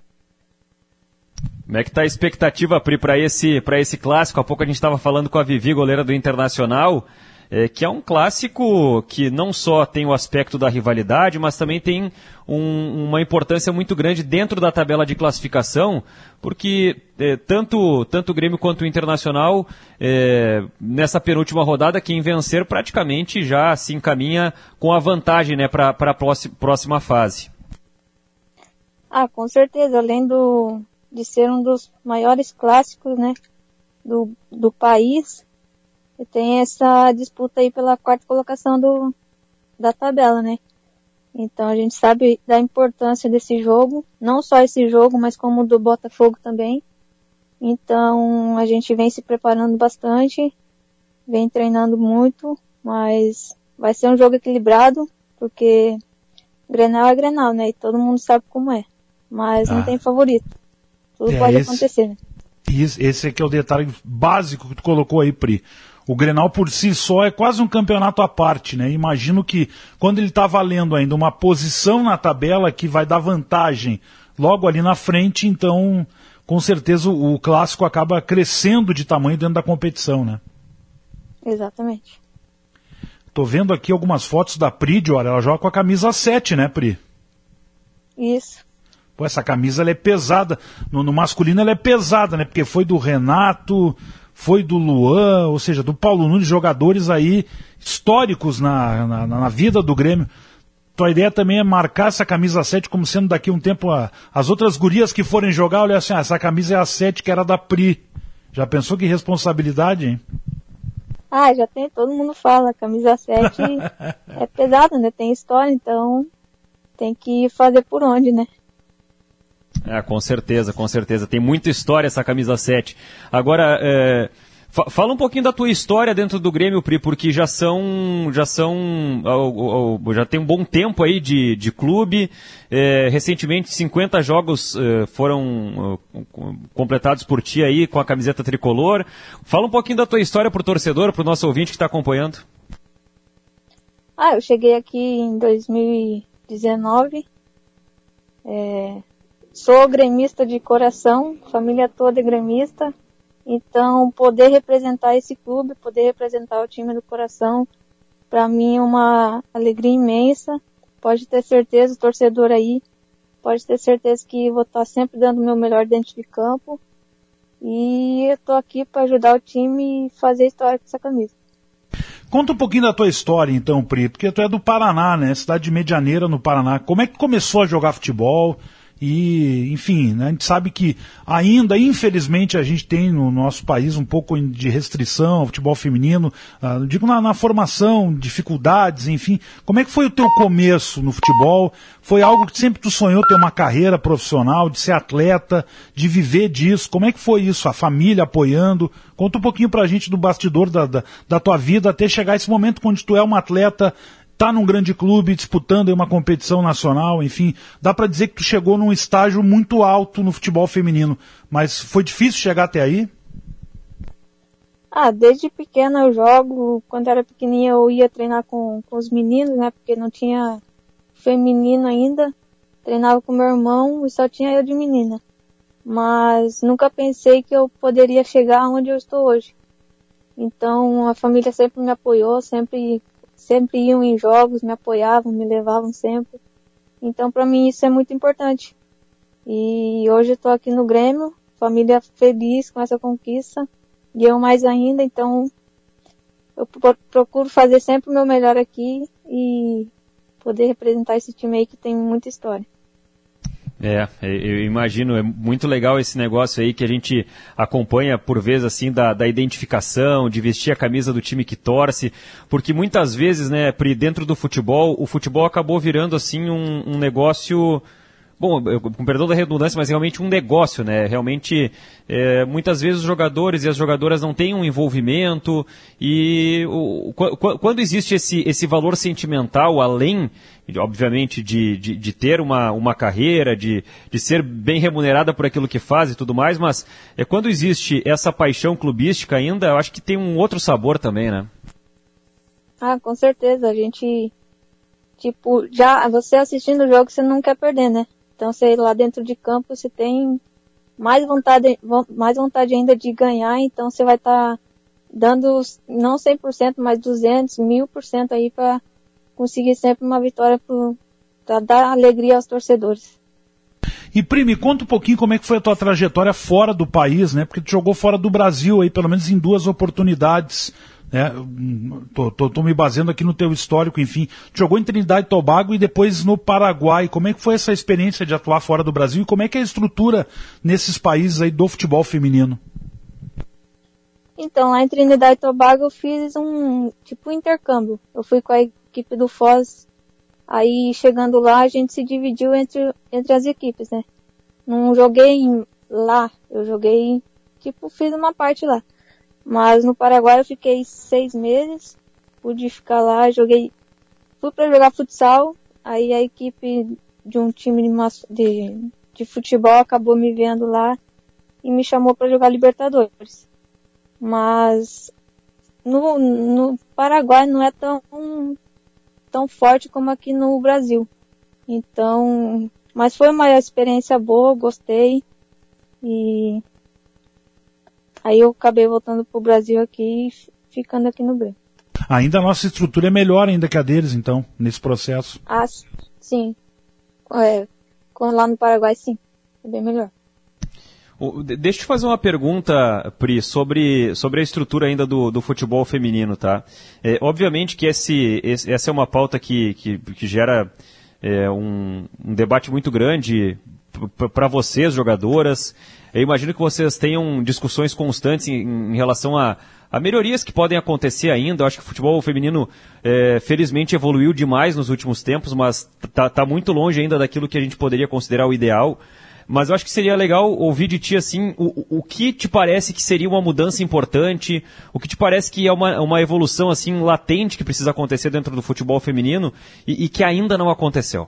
Como é que tá a expectativa, Pri, para esse clássico? Há pouco a gente estava falando com a Vivi, goleira do Internacional, que é um clássico que não só tem o aspecto da rivalidade, mas também tem uma importância muito grande dentro da tabela de classificação, porque tanto o Grêmio quanto o Internacional, nessa penúltima rodada, quem vencer praticamente já se encaminha com a vantagem, né, para a próxima fase. Ah, com certeza, além de ser um dos maiores clássicos, né, do país, e tem essa disputa aí pela 4ª colocação da tabela, né. Então a gente sabe da importância desse jogo, não só esse jogo, mas como o do Botafogo também. Então a gente vem se preparando bastante, vem treinando muito, mas vai ser um jogo equilibrado, porque Grenal é Grenal, né, e todo mundo sabe como é, mas não tem favorito. Tudo pode acontecer, né? Esse aqui é o detalhe básico que tu colocou aí, Pri. O Grenal por si só é quase um campeonato à parte, né? Imagino que quando ele está valendo ainda uma posição na tabela que vai dar vantagem logo ali na frente, então com certeza o clássico acaba crescendo de tamanho dentro da competição, né? Exatamente. Tô vendo aqui algumas fotos da Pri, olha, ela joga com a camisa 7, né, Pri? Isso. Pô, essa camisa ela é pesada. No masculino ela é pesada, né? Porque foi do Renato, foi do Luan, ou seja, do Paulo Nunes, jogadores aí históricos na vida do Grêmio. Tua ideia também é marcar essa camisa 7 como sendo daqui a um tempo as outras gurias que forem jogar, olha assim, essa camisa é a 7 que era da Pri. Já pensou que responsabilidade, hein? Ah, já tem, todo mundo fala, camisa 7 é pesada, né? Tem história, então tem que fazer por onde, né? Com certeza, com certeza. Tem muita história essa camisa 7. Agora, fala um pouquinho da tua história dentro do Grêmio, Pri, porque já tem um bom tempo aí de clube. Recentemente, 50 jogos foram completados por ti aí com a camiseta tricolor. Fala um pouquinho da tua história pro torcedor, pro nosso ouvinte que está acompanhando. Eu cheguei aqui em 2019. sou gremista de coração, família toda é gremista, então poder representar esse clube, poder representar o time do coração, para mim é uma alegria imensa. Pode ter certeza, o torcedor aí, pode ter certeza que vou estar sempre dando o meu melhor dentro de campo. E eu tô aqui para ajudar o time e fazer história com essa camisa. Conta um pouquinho da tua história então, Pri, porque tu é do Paraná, né? Cidade de Medianeira, no Paraná. Como é que começou a jogar futebol? E, enfim, né, a gente sabe que ainda, infelizmente, a gente tem no nosso país um pouco de restrição ao futebol feminino, digo na formação, dificuldades, enfim. Como é que foi o teu começo no futebol? Foi algo que sempre tu sonhou ter uma carreira profissional, de ser atleta, de viver disso? Como é que foi isso? A família apoiando? Conta um pouquinho pra gente do bastidor da tua vida até chegar esse momento onde tu é uma atleta, tá num grande clube, disputando uma competição nacional, enfim, dá para dizer que tu chegou num estágio muito alto no futebol feminino, mas foi difícil chegar até aí? Desde pequena eu jogo, quando era pequenininha eu ia treinar com os meninos, né, porque não tinha feminino ainda, treinava com meu irmão e só tinha eu de menina, mas nunca pensei que eu poderia chegar onde eu estou hoje. Então a família sempre me apoiou, sempre iam em jogos, me apoiavam, me levavam sempre. Então, para mim, isso é muito importante. E hoje eu estou aqui no Grêmio, família feliz com essa conquista, e eu mais ainda, então eu procuro fazer sempre o meu melhor aqui e poder representar esse time aí que tem muita história. Eu imagino, é muito legal esse negócio aí que a gente acompanha por vezes assim da identificação, de vestir a camisa do time que torce, porque muitas vezes, né, dentro do futebol, o futebol acabou virando assim um negócio, bom, com perdão da redundância, mas realmente um negócio, né, realmente muitas vezes os jogadores e as jogadoras não têm um envolvimento e quando existe esse valor sentimental além, obviamente, de ter uma carreira, de ser bem remunerada por aquilo que faz e tudo mais, mas quando existe essa paixão clubística ainda, eu acho que tem um outro sabor também, né? Com certeza, a gente, já você assistindo o jogo, você não quer perder, né? Então, você lá dentro de campo, você tem mais vontade ainda de ganhar, então você vai estar dando, não 100%, mas 200, 1000% aí para conseguir sempre uma vitória para dar alegria aos torcedores. E Pri, me conta um pouquinho como é que foi a tua trajetória fora do país, né? Porque tu jogou fora do Brasil aí, pelo menos em 2 oportunidades, né? Tô me baseando aqui no teu histórico, enfim. Tu jogou em Trinidad e Tobago e depois no Paraguai. Como é que foi essa experiência de atuar fora do Brasil e como é que é a estrutura nesses países aí do futebol feminino? Então, lá em Trinidad e Tobago eu fiz um intercâmbio. Eu fui com a equipe do Foz, aí chegando lá a gente se dividiu entre as equipes, né? Não joguei lá, eu joguei, fiz uma parte lá. Mas no Paraguai eu fiquei 6 meses, pude ficar lá, fui para jogar futsal, aí a equipe de um time de futebol acabou me vendo lá e me chamou para jogar Libertadores. Mas no Paraguai não é tão forte como aqui no Brasil. Então, mas foi uma experiência boa, gostei. E aí eu acabei voltando pro Brasil aqui e ficando aqui no Grêmio. Ainda a nossa estrutura é melhor ainda que a deles, então, nesse processo. Sim. Lá no Paraguai, sim. É bem melhor. Deixa eu te fazer uma pergunta, Pri, sobre a estrutura ainda do futebol feminino, tá? Obviamente que essa é uma pauta que gera um debate muito grande para vocês, jogadoras. Eu imagino que vocês tenham discussões constantes em relação a melhorias que podem acontecer ainda. Eu acho que o futebol feminino, felizmente, evoluiu demais nos últimos tempos, mas tá muito longe ainda daquilo que a gente poderia considerar o ideal. Mas eu acho que seria legal ouvir de ti, assim, o que te parece que seria uma mudança importante, o que te parece que é uma evolução, assim, latente que precisa acontecer dentro do futebol feminino e que ainda não aconteceu.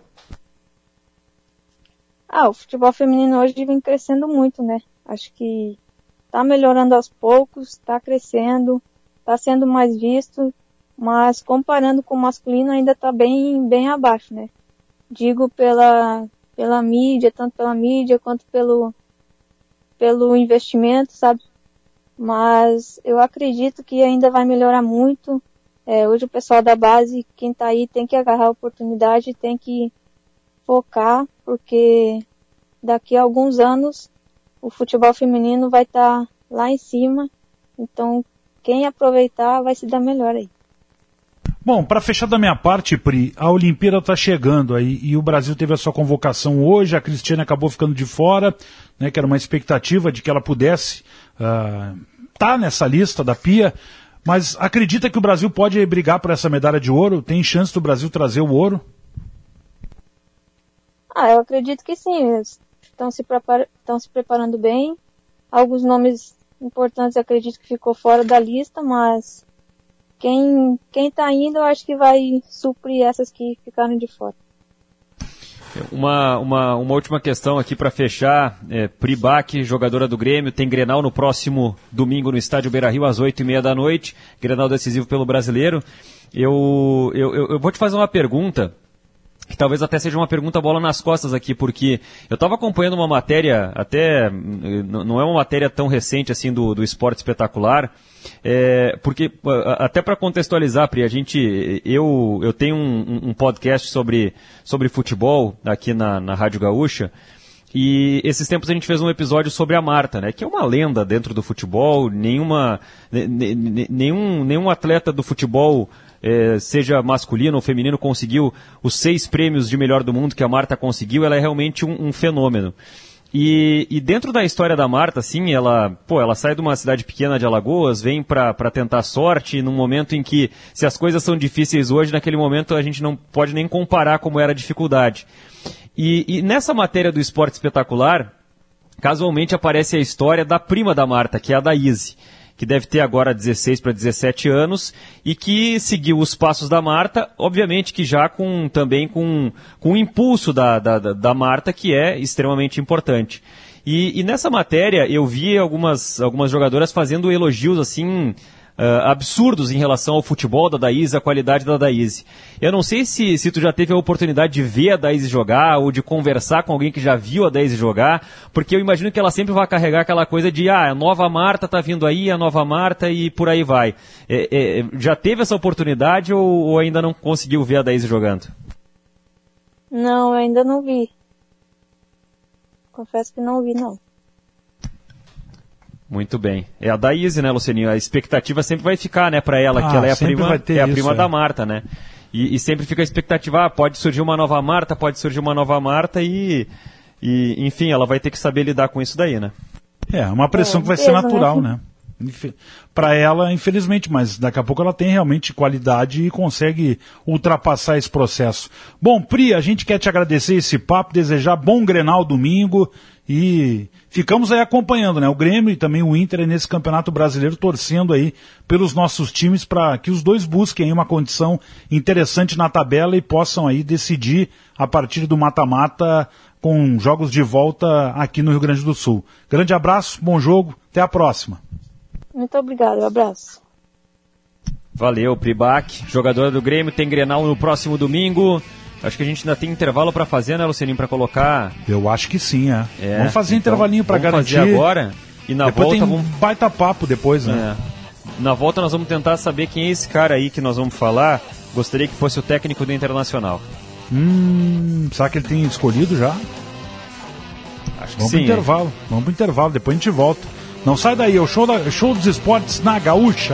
O futebol feminino hoje vem crescendo muito, né? Acho que tá melhorando aos poucos, tá crescendo, tá sendo mais visto, mas comparando com o masculino ainda tá bem abaixo, né? Digo pela mídia, tanto pela mídia quanto pelo investimento, sabe? Mas eu acredito que ainda vai melhorar muito. Hoje o pessoal da base, quem tá aí, tem que agarrar a oportunidade, tem que focar, porque daqui a alguns anos o futebol feminino vai estar lá em cima. Então, quem aproveitar vai se dar melhor aí. Bom, para fechar da minha parte, Pri, a Olimpíada está chegando aí e o Brasil teve a sua convocação hoje, a Cristiane acabou ficando de fora, né, que era uma expectativa de que ela pudesse tá nessa lista da Pia, mas acredita que o Brasil pode brigar por essa medalha de ouro? Tem chance do Brasil trazer o ouro? Eu acredito que sim, estão se preparando bem, alguns nomes importantes acredito que ficou fora da lista, mas quem tá indo, eu acho que vai suprir essas que ficaram de fora. Uma última questão aqui para fechar. Pri Bach, jogadora do Grêmio, tem Grenal no próximo domingo no estádio Beira-Rio às 20h30 da noite. Grenal decisivo pelo Brasileiro. Eu vou te fazer uma pergunta, que talvez até seja uma pergunta bola nas costas aqui, porque eu estava acompanhando uma matéria, até não é uma matéria tão recente assim do Esporte Espetacular, porque até para contextualizar, Pri, eu tenho um podcast sobre futebol aqui na Rádio Gaúcha, e esses tempos a gente fez um episódio sobre a Marta, né, que é uma lenda dentro do futebol. Nenhum atleta do futebol, seja masculino ou feminino, conseguiu os 6 prêmios de melhor do mundo que a Marta conseguiu. Ela é realmente um fenômeno. E dentro da história da Marta, assim, ela sai de uma cidade pequena de Alagoas, vem para tentar sorte, num momento em que, se as coisas são difíceis hoje, naquele momento a gente não pode nem comparar como era a dificuldade. E nessa matéria do Esporte Espetacular, casualmente aparece a história da prima da Marta, que é a Daíse, que deve ter agora 16 para 17 anos, e que seguiu os passos da Marta, obviamente que já também com o impulso da Marta, que é extremamente importante. E nessa matéria eu vi algumas jogadoras fazendo elogios assim absurdos em relação ao futebol da Daíse, a qualidade da Daíse. Eu não sei se tu já teve a oportunidade de ver a Daíse jogar ou de conversar com alguém que já viu a Daíse jogar, porque eu imagino que ela sempre vai carregar aquela coisa de a nova Marta tá vindo aí, a nova Marta, e por aí vai. Já teve essa oportunidade ou ainda não conseguiu ver a Daíse jogando? Não, eu ainda não vi. Confesso que não vi, não. Muito bem. É a Daíse, né, Lucianinho? A expectativa sempre vai ficar, né, para ela, que ela é a prima da Marta, né? E sempre fica a expectativa, pode surgir uma nova Marta, e enfim, ela vai ter que saber lidar com isso daí, né? Uma pressão que vai ser natural, né? Para ela, infelizmente, mas daqui a pouco ela tem realmente qualidade e consegue ultrapassar esse processo. Bom, Pri, a gente quer te agradecer esse papo, desejar bom Grenal domingo, e ficamos aí acompanhando, né, o Grêmio e também o Inter nesse Campeonato Brasileiro, torcendo aí pelos nossos times para que os dois busquem aí uma condição interessante na tabela e possam aí decidir a partir do mata-mata com jogos de volta aqui no Rio Grande do Sul. Grande abraço, bom jogo, até a próxima. Muito obrigado, um abraço. Valeu, Pri Bach, jogadora do Grêmio, tem Grenal no próximo domingo. Acho que a gente ainda tem intervalo para fazer, né, Lucianinho, para colocar... Eu acho que sim, Vamos fazer intervalinho para garantir. Vamos fazer agora, e na depois volta... tem um baita papo depois, né? Na volta nós vamos tentar saber quem é esse cara aí que nós vamos falar. Gostaria que fosse o técnico do Internacional. Será que ele tem escolhido já? Acho que vamos sim. Vamos pro intervalo, depois a gente volta. Não sai daí, é o show dos esportes na Gaúcha.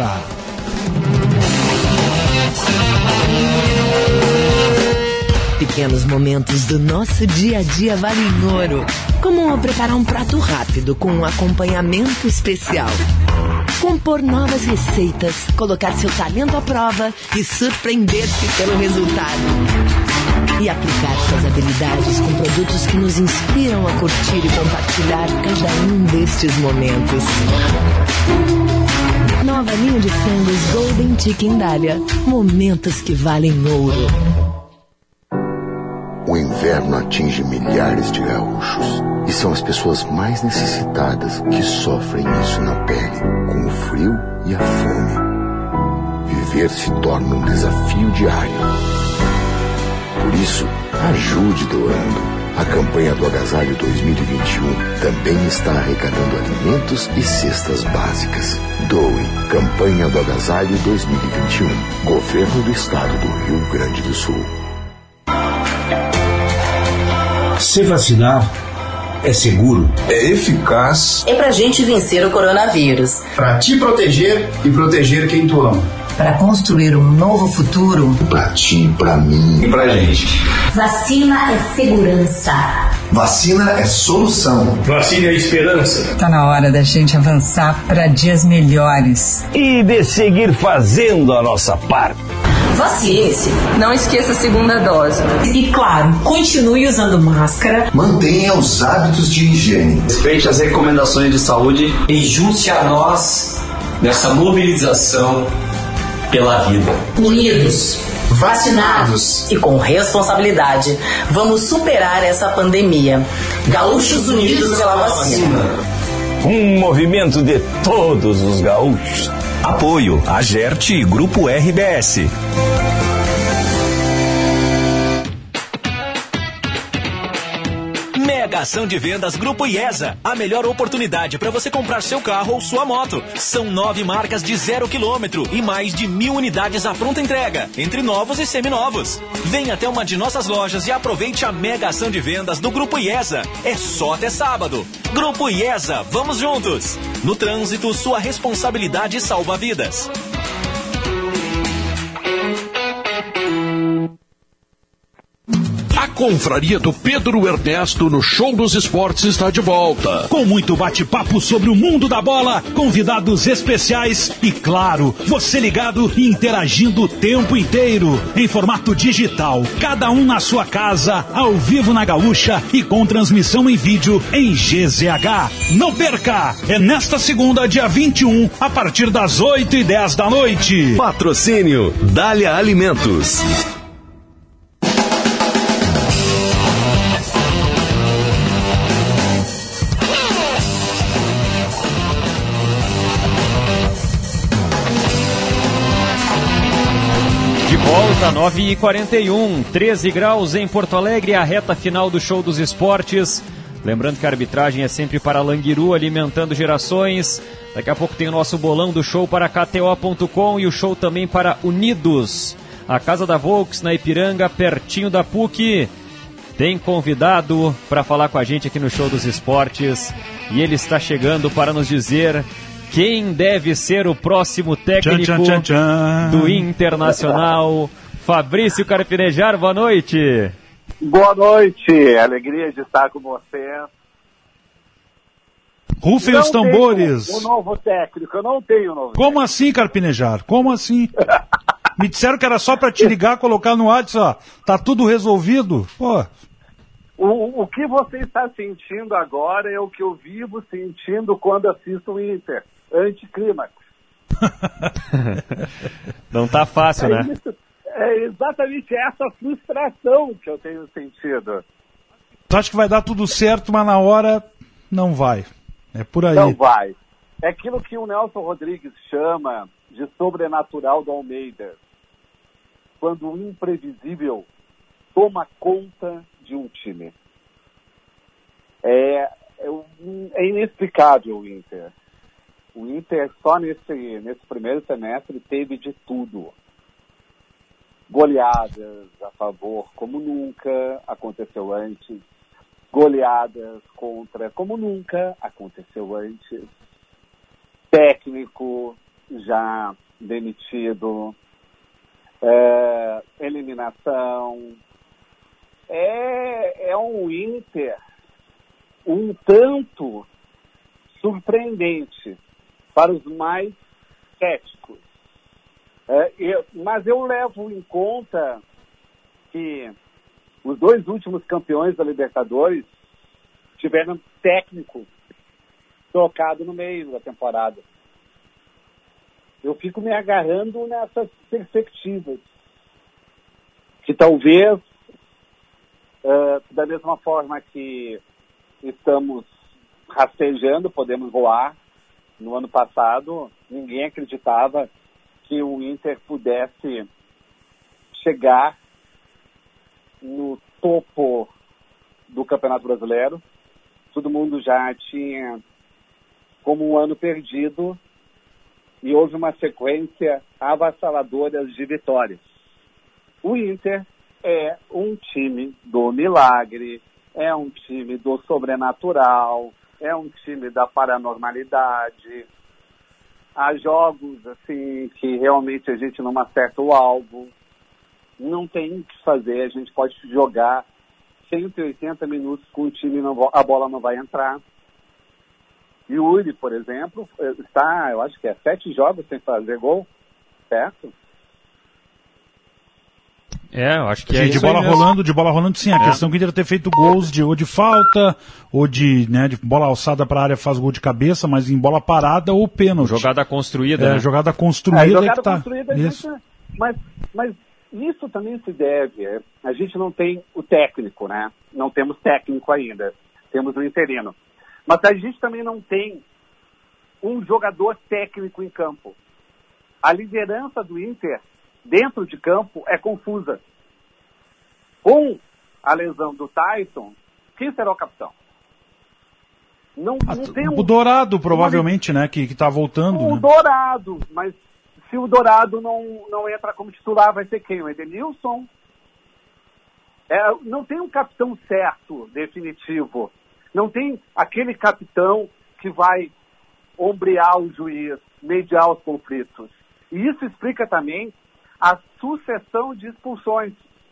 Pequenos momentos do nosso dia a dia valem ouro, como preparar um prato rápido com um acompanhamento especial, compor novas receitas, colocar seu talento à prova e surpreender-se pelo resultado, e aplicar suas habilidades com produtos que nos inspiram a curtir e compartilhar cada um destes momentos. Nova linha de frangos Golden Chicken Dália, momentos que valem ouro. O inverno atinge milhares de gaúchos e são as pessoas mais necessitadas que sofrem isso na pele, com o frio e a fome. Viver se torna um desafio diário. Por isso, ajude doando. A campanha do Agasalho 2021 também está arrecadando alimentos e cestas básicas. Doe. Campanha do Agasalho 2021. Governo do Estado do Rio Grande do Sul. Se vacinar é seguro, é eficaz. É pra gente vencer o coronavírus. Pra te proteger e proteger quem tu ama. Para construir um novo futuro. Pra ti, pra mim e pra gente. Vacina é segurança. Vacina é solução. Vacina é esperança. Tá na hora da gente avançar para dias melhores. E de seguir fazendo a nossa parte. Vacine-se. Não esqueça a segunda dose. E claro, continue usando máscara. Mantenha os hábitos de higiene. Respeite as recomendações de saúde. E junte a nós nessa mobilização pela vida. Unidos, vacinados e com responsabilidade, vamos superar essa pandemia. Gaúchos unidos pela vacina. Um movimento de todos os gaúchos. Apoio Agerte e Grupo RBS. Mega ação de vendas Grupo IESA. A melhor oportunidade para você comprar seu carro ou sua moto. São 9 marcas de 0 km e mais de 1.000 unidades à pronta entrega, entre novos e seminovos. Venha até uma de nossas lojas e aproveite a mega ação de vendas do Grupo IESA. É só até sábado. Grupo IESA, vamos juntos. No trânsito, sua responsabilidade salva vidas. A confraria do Pedro Ernesto no Show dos Esportes está de volta. Com muito bate-papo sobre o mundo da bola, convidados especiais e, claro, você ligado e interagindo o tempo inteiro, em formato digital, cada um na sua casa, ao vivo na Gaúcha e com transmissão em vídeo em GZH. Não perca! É nesta segunda, dia 21, a partir das 8h10 da noite. Patrocínio Dália Alimentos. Volta 9h41, 13 graus em Porto Alegre, a reta final do Show dos Esportes. Lembrando que a arbitragem é sempre para Languiru, alimentando gerações. Daqui a pouco tem o nosso bolão do show para KTO.com e o show também para Unidos. A Casa da Volks na Ipiranga, pertinho da PUC. Tem convidado para falar com a gente aqui no Show dos Esportes. E ele está chegando para nos dizer quem deve ser o próximo técnico do Internacional. Fabrício Carpinejar, boa noite. Boa noite, alegria de estar com você. Rufem os tambores. Um novo técnico, eu não tenho um novo Como técnico. assim, Carpinejar? Como assim? Me disseram que era só para te ligar, colocar no WhatsApp, ó, tá tudo resolvido. Pô. O que você está sentindo agora é o que eu vivo sentindo quando assisto o Inter. Anticlímax. Não tá fácil, né? É exatamente essa frustração que eu tenho sentido. Tu acha que vai dar tudo certo, mas na hora não vai. É por aí. Não vai. É aquilo que o Nelson Rodrigues chama de sobrenatural do Almeida. Quando o imprevisível toma conta de um time. É inexplicável o Inter. O Inter só nesse primeiro semestre teve de tudo. Goleadas a favor, como nunca aconteceu antes. Goleadas contra, como nunca aconteceu antes. Técnico já demitido. Eliminação. É um Inter um tanto surpreendente para os mais céticos. Mas eu levo em conta que os 2 últimos campeões da Libertadores tiveram técnico trocado no meio da temporada. Eu fico me agarrando nessas perspectivas. Que talvez, da mesma forma que estamos rastejando, podemos voar. No ano passado, ninguém acreditava que o Inter pudesse chegar no topo do Campeonato Brasileiro. Todo mundo já tinha como um ano perdido e houve uma sequência avassaladora de vitórias. O Inter é um time do milagre, é um time do sobrenatural, é um time da paranormalidade. Há jogos assim que realmente a gente não acerta o alvo. Não tem o que fazer, a gente pode jogar 180 minutos com o time, a bola não vai entrar. Yuri, por exemplo, está, eu acho que 7 jogos sem fazer gol, certo? Eu acho que sim, de bola rolando, sim. A questão é que ele ter feito gols ou de falta, ou de bola alçada para a área faz gol de cabeça, mas em bola parada ou pênalti. Jogada construída, né? Jogada construída. Jogada construída, isso. Mas isso também se deve. A gente não tem o técnico, né? Não temos técnico ainda. Temos o interino. Mas a gente também não tem um jogador técnico em campo. A liderança do Inter dentro de campo é confusa. Com a lesão do Tyson, quem será o capitão? Não tem o Dourado, provavelmente, né? Que tá voltando. O Dourado, mas se o Dourado não entra como titular, vai ser quem? O Edenilson? Não tem um capitão certo, definitivo. Não tem aquele capitão que vai ombrear o juiz, mediar os conflitos. E isso explica também a sucessão de expulsões.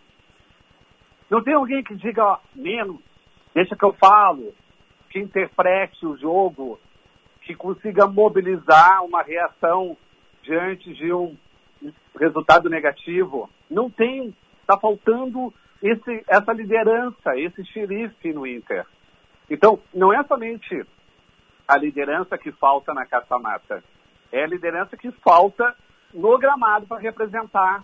Não tem alguém que diga, menos, deixa que eu falo, que interprete o jogo, que consiga mobilizar uma reação diante de um resultado negativo. Não tem, está faltando essa liderança, esse xerife no Inter. Então, não é somente a liderança que falta na caça-mata, é a liderança que falta no gramado para representar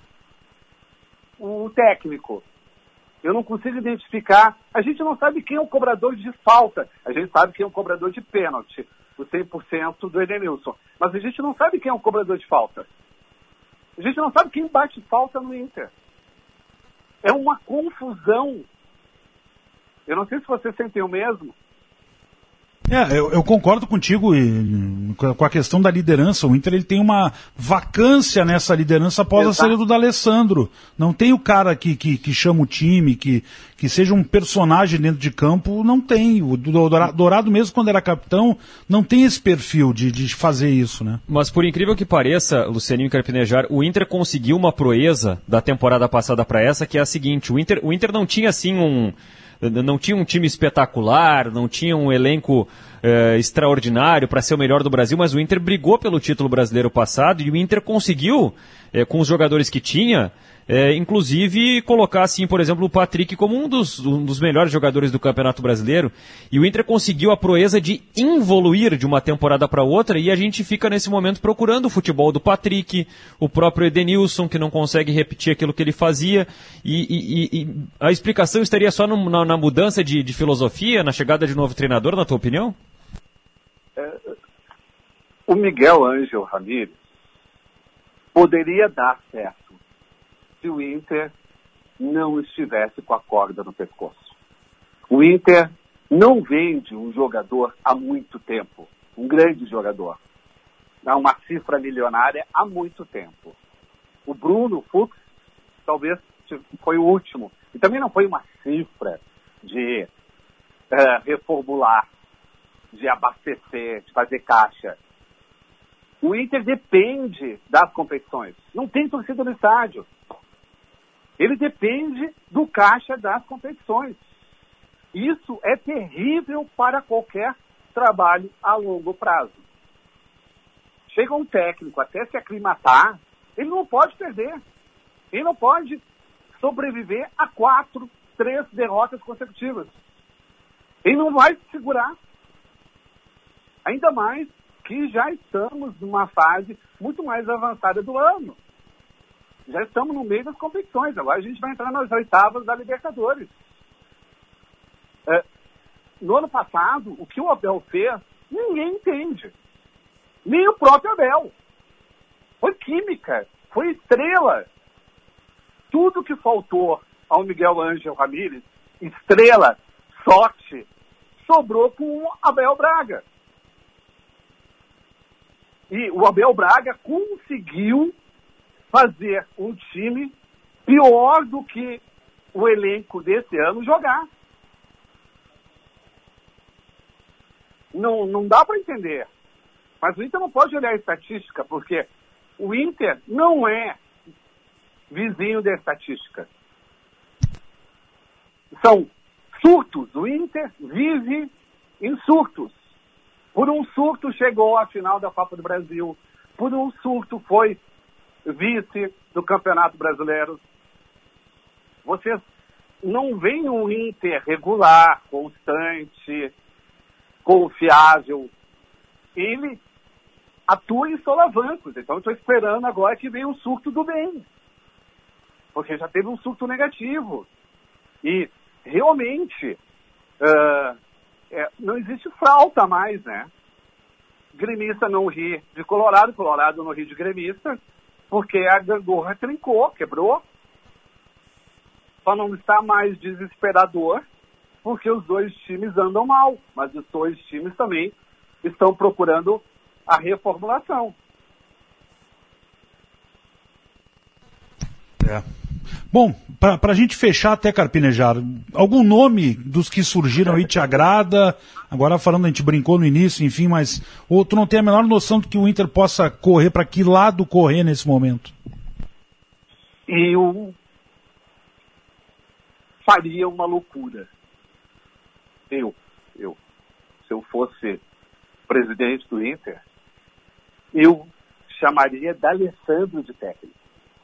o técnico. Eu não consigo identificar, a gente não sabe quem é o cobrador de falta, a gente sabe quem é o cobrador de pênalti, o 100% do Edenilson, mas a gente não sabe quem é o cobrador de falta. A gente não sabe quem bate falta no Inter. É uma confusão. Eu não sei se vocês sentem o mesmo. Eu concordo contigo com a questão da liderança. O Inter ele tem uma vacância nessa liderança após a saída do D'Alessandro. Não tem o cara que chama o time, que seja um personagem dentro de campo, não tem. O Dourado mesmo, quando era capitão, não tem esse perfil de fazer isso, né? Mas por incrível que pareça, Lucianinho Carpinejar, o Inter conseguiu uma proeza da temporada passada para essa, que é a seguinte: o Inter não tinha assim não tinha um time espetacular, não tinha um elenco extraordinário para ser o melhor do Brasil, mas o Inter brigou pelo título brasileiro passado e o Inter conseguiu, com os jogadores que tinha, inclusive colocar, assim, por exemplo, o Patrick como um dos melhores jogadores do Campeonato Brasileiro. E o Inter conseguiu a proeza de evoluir de uma temporada para outra, e a gente fica nesse momento procurando o futebol do Patrick, o próprio Edenilson, que não consegue repetir aquilo que ele fazia, e a explicação estaria só na mudança de filosofia, na chegada de novo treinador, na tua opinião? O Miguel Ângelo Ramírez poderia dar certo se o Inter não estivesse com a corda no pescoço. O Inter não vende um jogador há muito tempo, um grande jogador, uma cifra milionária há muito tempo. O Bruno Fux talvez foi o último, e também não foi uma cifra de reformular, de abastecer, de fazer caixa. O Inter depende das competições, não tem torcida no estádio. Ele depende do caixa das competições. Isso é terrível para qualquer trabalho a longo prazo. Chega um técnico até se aclimatar, ele não pode perder. Ele não pode sobreviver a 3 derrotas consecutivas. Ele não vai se segurar. Ainda mais que já estamos numa fase muito mais avançada do ano. Já estamos no meio das competições. Agora a gente vai entrar nas oitavas da Libertadores. No ano passado, o que o Abel fez, ninguém entende. Nem o próprio Abel. Foi química, foi estrela. Tudo que faltou ao Miguel Ângelo Ramírez, estrela, sorte sobrou com o Abel Braga. E o Abel Braga conseguiu fazer um time pior do que o elenco desse ano jogar. Não dá para entender. Mas o Inter não pode olhar a estatística, porque o Inter não é vizinho da estatística. São surtos. O Inter vive em surtos. Por um surto chegou à final da Copa do Brasil. Por um surto foi vice do Campeonato Brasileiro. Vocês não veem um Inter regular, constante, confiável. Ele atua em solavancos. Então eu estou esperando agora que venha um surto do bem. Porque já teve um surto negativo. E realmente não existe falta mais, né? Gremista não ri de Colorado, Colorado não ri de gremista, porque a gangorra trincou, quebrou. Só não está mais desesperador, porque os dois times andam mal, mas os dois times também estão procurando a reformulação. Bom, para a gente fechar até, Carpinejar, algum nome dos que surgiram aí te agrada? Agora falando, a gente brincou no início, enfim, mas ou tu não tem a menor noção de que o Inter possa correr, para que lado correr nesse momento? Eu faria uma loucura. Se eu fosse presidente do Inter, eu chamaria D'Alessandro de técnico.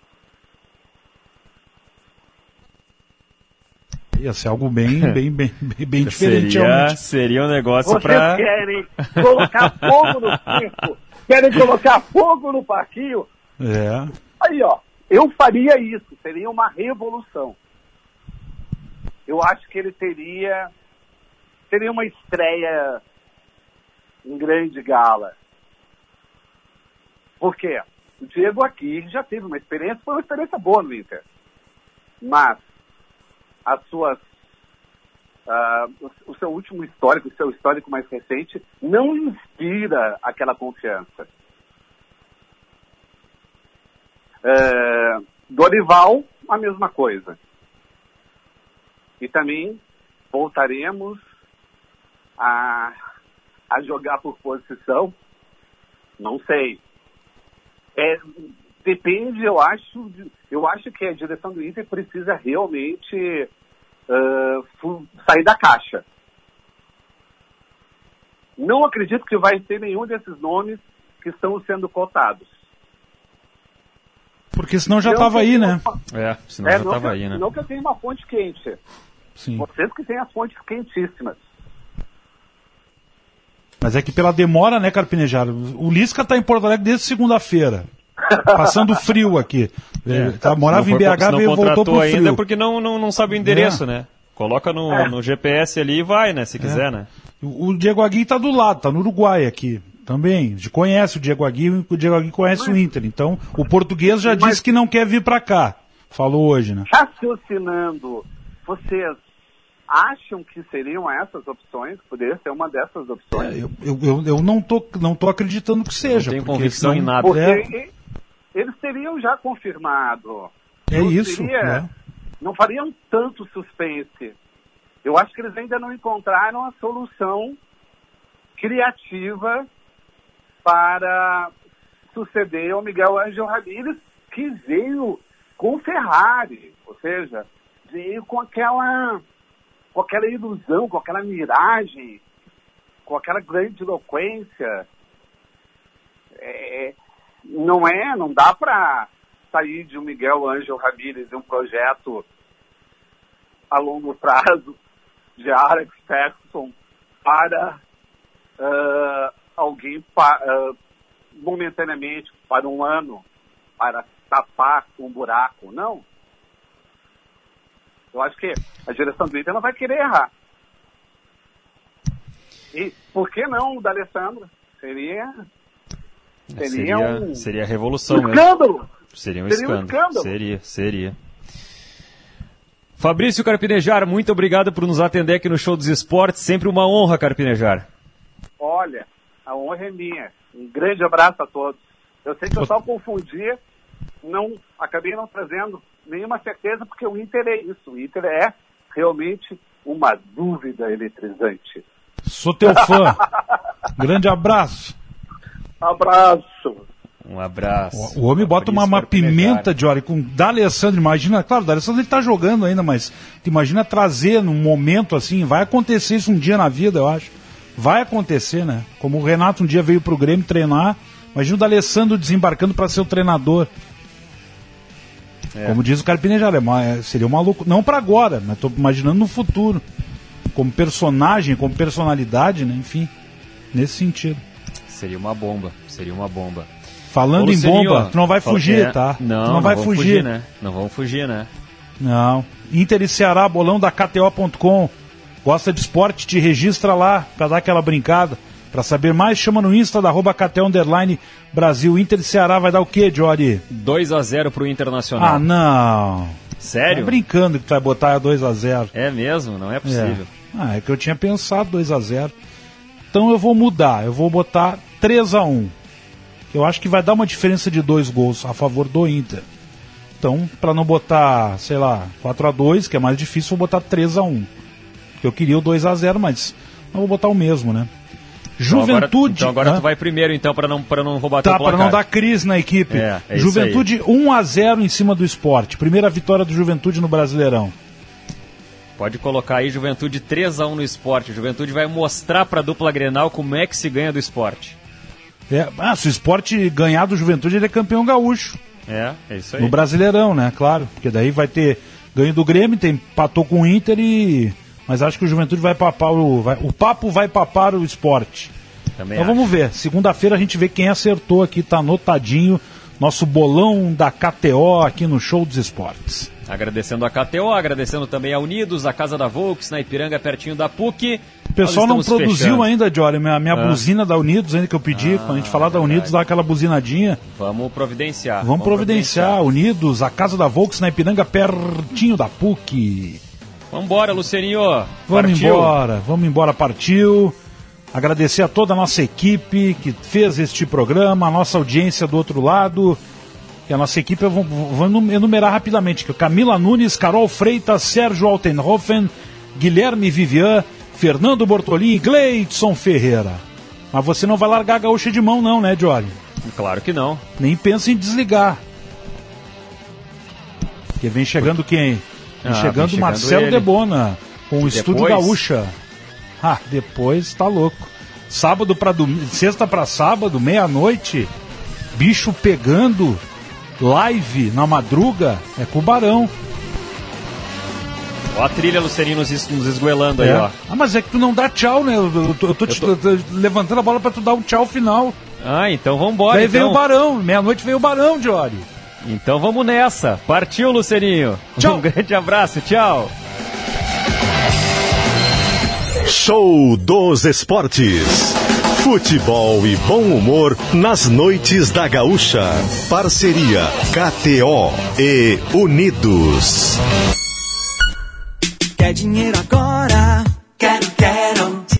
Ia ser algo bem diferente. Seria um negócio para... Vocês querem colocar fogo no circo? Querem colocar fogo no parquinho? Aí, ó, eu faria isso. Seria uma revolução. Eu acho que ele teria uma estreia em grande gala. Por quê? O Diego aqui já teve uma experiência, foi uma experiência boa no Inter. Mas o seu último histórico, o seu histórico mais recente, não inspira aquela confiança. Dorival, a mesma coisa. E também voltaremos a jogar por posição, não sei. Depende, eu acho que a direção do Inter precisa realmente sair da caixa. Não acredito que vai ter nenhum desses nomes que estão sendo cotados. Porque senão já estava aí, né? Senão já estava aí, né? Não que eu tenha uma fonte quente. Sim. Vocês que têm as fontes quentíssimas. Mas é que pela demora, né, Carpinejar? O Lisca está em Porto Alegre desde segunda-feira. Passando frio aqui. Morava em BH e voltou pro frio. Ainda porque não sabe o endereço, né? Coloca no GPS ali e vai, né? Se quiser, né? O Diego Aguirre está do lado, está no Uruguai aqui. Também. A gente conhece o Diego Aguirre, o Diego Aguirre conhece o Inter. Então, o português já disse que não quer vir para cá. Falou hoje, né? Raciocinando, vocês acham que seriam essas opções? Poderia ser uma dessas opções? Eu não tô acreditando que seja. Não tenho convicção em nada. Porque eles teriam já confirmado. Não fariam tanto suspense. Eu acho que eles ainda não encontraram a solução criativa para suceder ao Miguel Ângelo Ramírez, que veio com Ferrari, ou seja, veio com aquela ilusão, com aquela miragem, com aquela grandiloquência. Não dá para sair de um Miguel Ângelo Ramírez, de um projeto a longo prazo de Alex Ferguson para alguém momentaneamente, para um ano, para tapar um buraco. Não. Eu acho que a direção do Inter não vai querer errar. E por que não o D'Alessandro? Seria a revolução escândalo. Seria um escândalo. Seria. Fabrício Carpinejar, muito obrigado por nos atender aqui no Show dos Esportes. Sempre uma honra, Carpinejar. Olha, a honra é minha. Um grande abraço a todos. Eu sei que eu só confundi, acabei não trazendo nenhuma certeza, porque o Inter é isso. O Inter é realmente uma dúvida eletrizante. Sou teu fã. Grande abraço. Abraço. Um abraço. O homem bota uma pimenta, Jory, com D'Alessandro. Imagina, claro, o D'Alessandro ele tá jogando ainda, mas tu imagina trazer num momento assim, vai acontecer isso um dia na vida, eu acho. Vai acontecer, né? Como o Renato um dia veio pro Grêmio treinar, imagina o D'Alessandro desembarcando para ser o treinador. Como diz o Carpinejar, seria uma loucura. Não para agora, mas tô imaginando no futuro. Como personagem, como personalidade, né? Enfim, nesse sentido. Seria uma bomba. Falando em bomba, tu não vai fugir, tá? Não vai fugir, né? Não vamos fugir, né? Não. Inter e Ceará, bolão da KTO.com. Gosta de esporte, te registra lá pra dar aquela brincada. Pra saber mais, chama no Insta da @KTO_Brasil. Inter e Ceará vai dar o quê, Jory? 2-0 pro Internacional. Ah, não. Sério? Tá brincando que tu vai botar 2-0. É mesmo? Não é possível. É que eu tinha pensado 2-0. Então eu vou mudar, eu vou botar 3-1. Eu acho que vai dar uma diferença de 2 gols a favor do Inter. Então, pra não botar, 4-2, que é mais difícil, vou botar 3-1. Porque eu queria o 2-0, mas não vou botar o mesmo, né? Juventude... Então agora tu vai primeiro, então, pra não roubar teu placar. Tá, pra não dar crise na equipe. É Juventude 1-0 em cima do Sport. Primeira vitória do Juventude no Brasileirão. Pode colocar aí Juventude 3-1 no Sport. Juventude vai mostrar pra dupla Grenal como é que se ganha do Sport. Se o Sport ganhar do Juventude, ele é campeão gaúcho. É isso aí. No Brasileirão, né? Claro. Porque daí vai ter ganho do Grêmio, empatou com o Inter e... Mas acho que o Juventude vai papar o Papo vai papar o Sport. Também então vamos ver. Segunda-feira a gente vê quem acertou aqui, tá anotadinho. Nosso bolão da KTO aqui no Show dos Esportes. Agradecendo a KTO, agradecendo também a Unidos, a Casa da Volks, na Ipiranga, pertinho da PUC. O pessoal não produziu ainda, Jory, minha buzina da Unidos ainda que eu pedi. Quando a gente falar da Unidos, dá aquela buzinadinha. Vamos providenciar. Vamos providenciar. Unidos, a Casa da Volks, na Ipiranga, pertinho da PUC. Vambora, Lucianinho. Vamos embora, partiu. Agradecer a toda a nossa equipe que fez este programa, a nossa audiência do outro lado. E a nossa equipe, eu vou enumerar rapidamente, que é Camila Nunes, Carol Freitas, Sérgio Altenhofen, Guilherme Vivian, Fernando Bortolin e Gleidson Ferreira. Mas você não vai largar a gaúcha de mão não, né, Jory? Claro que não. Nem pensa em desligar. Porque vem chegando quem? Vem chegando Marcelo Debona, com o Estúdio Gaúcha. Depois tá louco. Sexta pra sábado, meia-noite, bicho pegando, live na madruga, é com o Barão. Ó a trilha, Lucianinho, nos esgoelando aí, ó. Mas é que tu não dá tchau, né? Eu tô levantando a bola pra tu dar um tchau final. Então vambora. Daí veio o Barão, meia-noite veio o Barão, Jory. Então vamos nessa. Partiu, Lucianinho. Tchau. Um grande abraço, tchau. Show dos Esportes. Futebol e bom humor nas noites da Gaúcha. Parceria KTO e Unidos. Quer dinheiro agora? Quero.